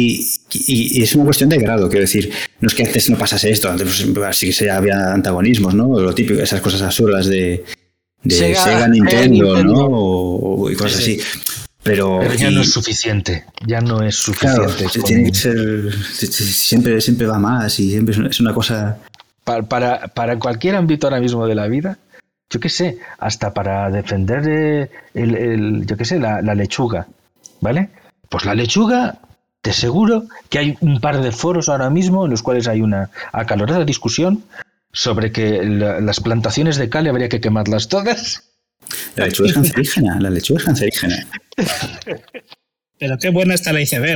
y es una cuestión de grado, quiero decir, no es que antes no pasase esto, antes pues, sí que había antagonismos, ¿no? Lo típico, esas cosas absurdas de Sega Nintendo, ¿no? Y cosas así. Pero
ya no es suficiente, Claro,
tiene que ser, siempre va más y siempre es una cosa...
Para cualquier ámbito ahora mismo de la vida, yo qué sé, hasta para defender la lechuga, ¿vale? Pues la lechuga, te aseguro que hay un par de foros ahora mismo en los cuales hay una acalorada discusión sobre que las plantaciones de cale habría que quemarlas todas.
La lechuga es cancerígena.
Pero qué buena está la iceberg.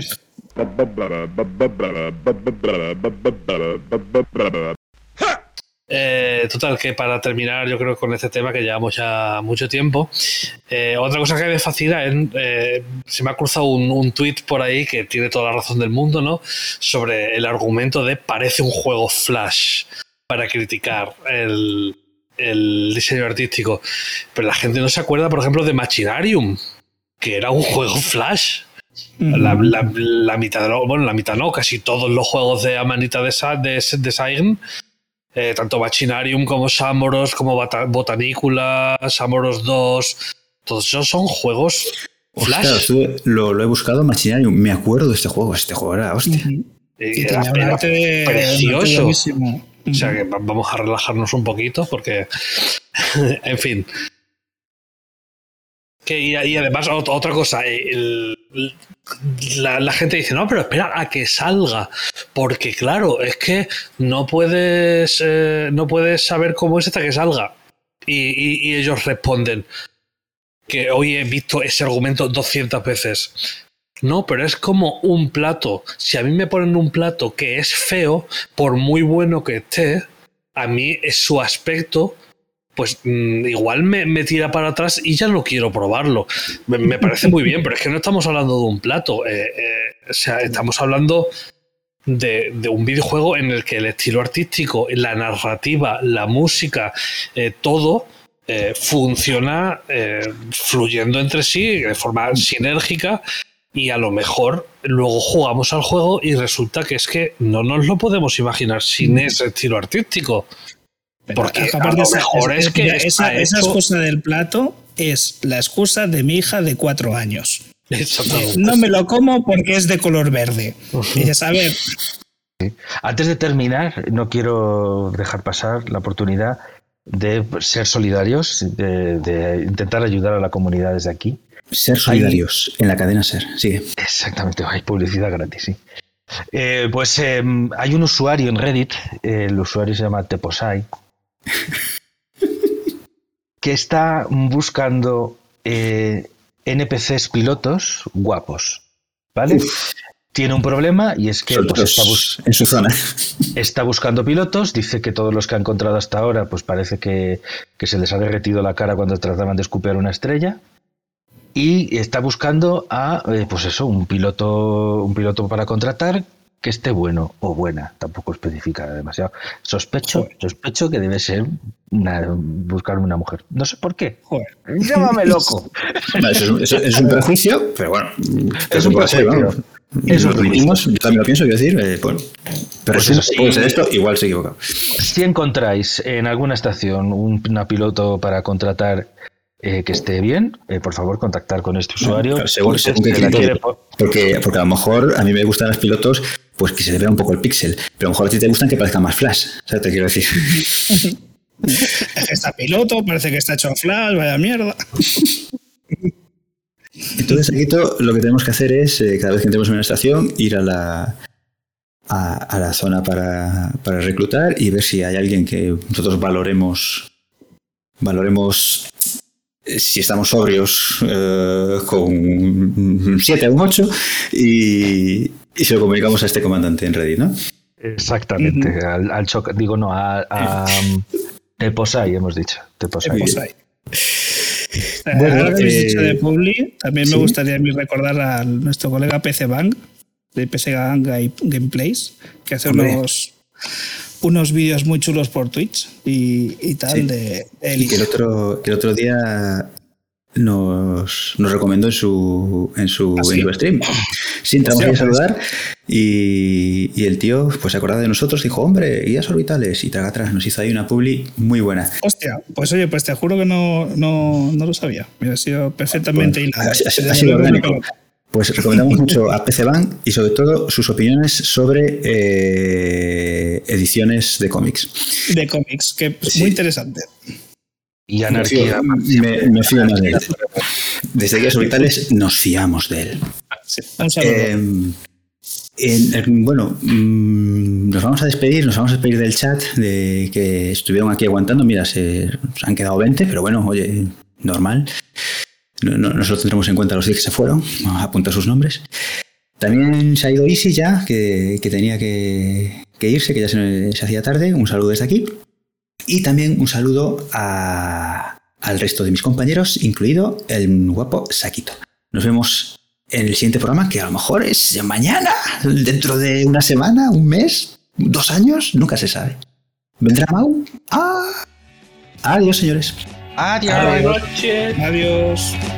Total, que para terminar, yo creo que con este tema que llevamos ya mucho tiempo, otra cosa que me fascina se me ha cruzado un tuit por ahí que tiene toda la razón del mundo, ¿no? Sobre el argumento de parece un juego Flash para criticar el diseño artístico, pero la gente no se acuerda, por ejemplo, de Machinarium, que era un juego Flash. La mitad la mitad no, casi todos los juegos de Amanita de Saign, tanto Machinarium como Samoros, como Botanicula, Samoros 2, todos esos son juegos Flash.
Ostras, lo he buscado, Machinarium, me acuerdo de este juego era hostia.
Era precioso. O sea que vamos a relajarnos un poquito porque, en fin. Y además, otra cosa, la gente dice, no, pero espera a que salga, porque claro, es que no puedes saber cómo es hasta que salga. Y ellos responden que hoy he visto ese argumento 200 veces. No, pero es como un plato. Si a mí me ponen un plato que es feo, por muy bueno que esté, a mí su aspecto... pues igual me tira para atrás y ya no quiero probarlo. Me parece muy bien, pero es que no estamos hablando de un plato. O sea, estamos hablando de un videojuego en el que el estilo artístico, la narrativa, la música, todo funciona fluyendo entre sí de forma sinérgica, y a lo mejor luego jugamos al juego y resulta que es que no nos lo podemos imaginar sin ese estilo artístico. Porque a lo mejor es que
esa excusa del plato es la excusa de mi hija de 4 años. No me lo como porque es de color verde. Y a ver.
Antes de terminar, no quiero dejar pasar la oportunidad de ser solidarios, de intentar ayudar a la comunidad desde aquí.
Ser solidarios en la cadena SER, sigue.
Exactamente, hay publicidad gratis, sí. Hay un usuario en Reddit, el usuario se llama Teposai, que está buscando NPCs pilotos guapos, ¿vale?
Uf.
Tiene un problema y es que pues,
en su zona.
Está buscando pilotos, dice que todos los que ha encontrado hasta ahora pues parece que se les ha derretido la cara cuando trataban de escupir una estrella. Y está buscando a un piloto para contratar que esté bueno o buena, tampoco especifica demasiado. Sospecho que debe ser buscar una mujer. No sé por qué.
Joder.
Llámame loco.
Eso es un prejuicio, pero bueno.
Es un prejuicio.
Eso lo admitimos, yo también lo pienso, quiero decir, bueno, pero
pues
si puede ser esto, igual se ha equivocado.
Si encontráis en alguna estación una piloto para contratar que esté bien, por favor contactar con este usuario.
Claro, según que porque a lo mejor a mí me gustan los pilotos pues que se le vea un poco el píxel, pero a lo mejor a ti te gustan que parezcan más flash, ¿sabes? Te quiero decir.
Está piloto, parece que está hecho en flash, vaya mierda.
Entonces, aquí lo que tenemos que hacer es, cada vez que entremos en una estación, ir a la zona para reclutar y ver si hay alguien que nosotros valoremos si estamos sobrios con un 7 o un 8 y se lo comunicamos a este comandante en Reddit, ¿no?
Exactamente, a Teposai hemos dicho.
Teposai.
Bueno,
ahora que habéis dicho de Publi, también me
¿sí?
gustaría a mí recordar a nuestro colega PC Bang, de PC Bang Gameplays, que hace unos vídeos muy chulos por Twitch y tal,
sí.
de él.
Y que el otro día nos recomendó en su stream. Sí, entramos a saludar y el tío pues se acordaba de nosotros, dijo, hombre, guías orbitales, y traga atrás nos hizo ahí una publi muy buena.
Hostia, pues oye, pues te juro que no lo sabía. Me ha sido perfectamente hilado.
Ha sido orgánico. Pues recomendamos mucho a PC Bang y sobre todo sus opiniones sobre ediciones de cómics.
De cómics, que es muy interesante.
Y anarquía.
Me fío más de él. Desde Guías Orbitales nos fiamos de él.
Sí, un saludo.
Nos vamos a despedir del chat de que estuvieron aquí aguantando. Mira, se han quedado 20, pero bueno, oye, normal. Nosotros tendremos en cuenta los 10 que se fueron. Vamos a apuntar sus nombres. También se ha ido Easy ya, que tenía que irse, que ya se hacía tarde. Un saludo desde aquí. Y también un saludo al resto de mis compañeros, incluido el guapo Saquito. Nos vemos en el siguiente programa, que a lo mejor es mañana, dentro de una semana, un mes, 2 años, nunca se sabe. ¿Vendrá Mau? Adiós, señores.
Adiós.
Buenas noches.
Adiós.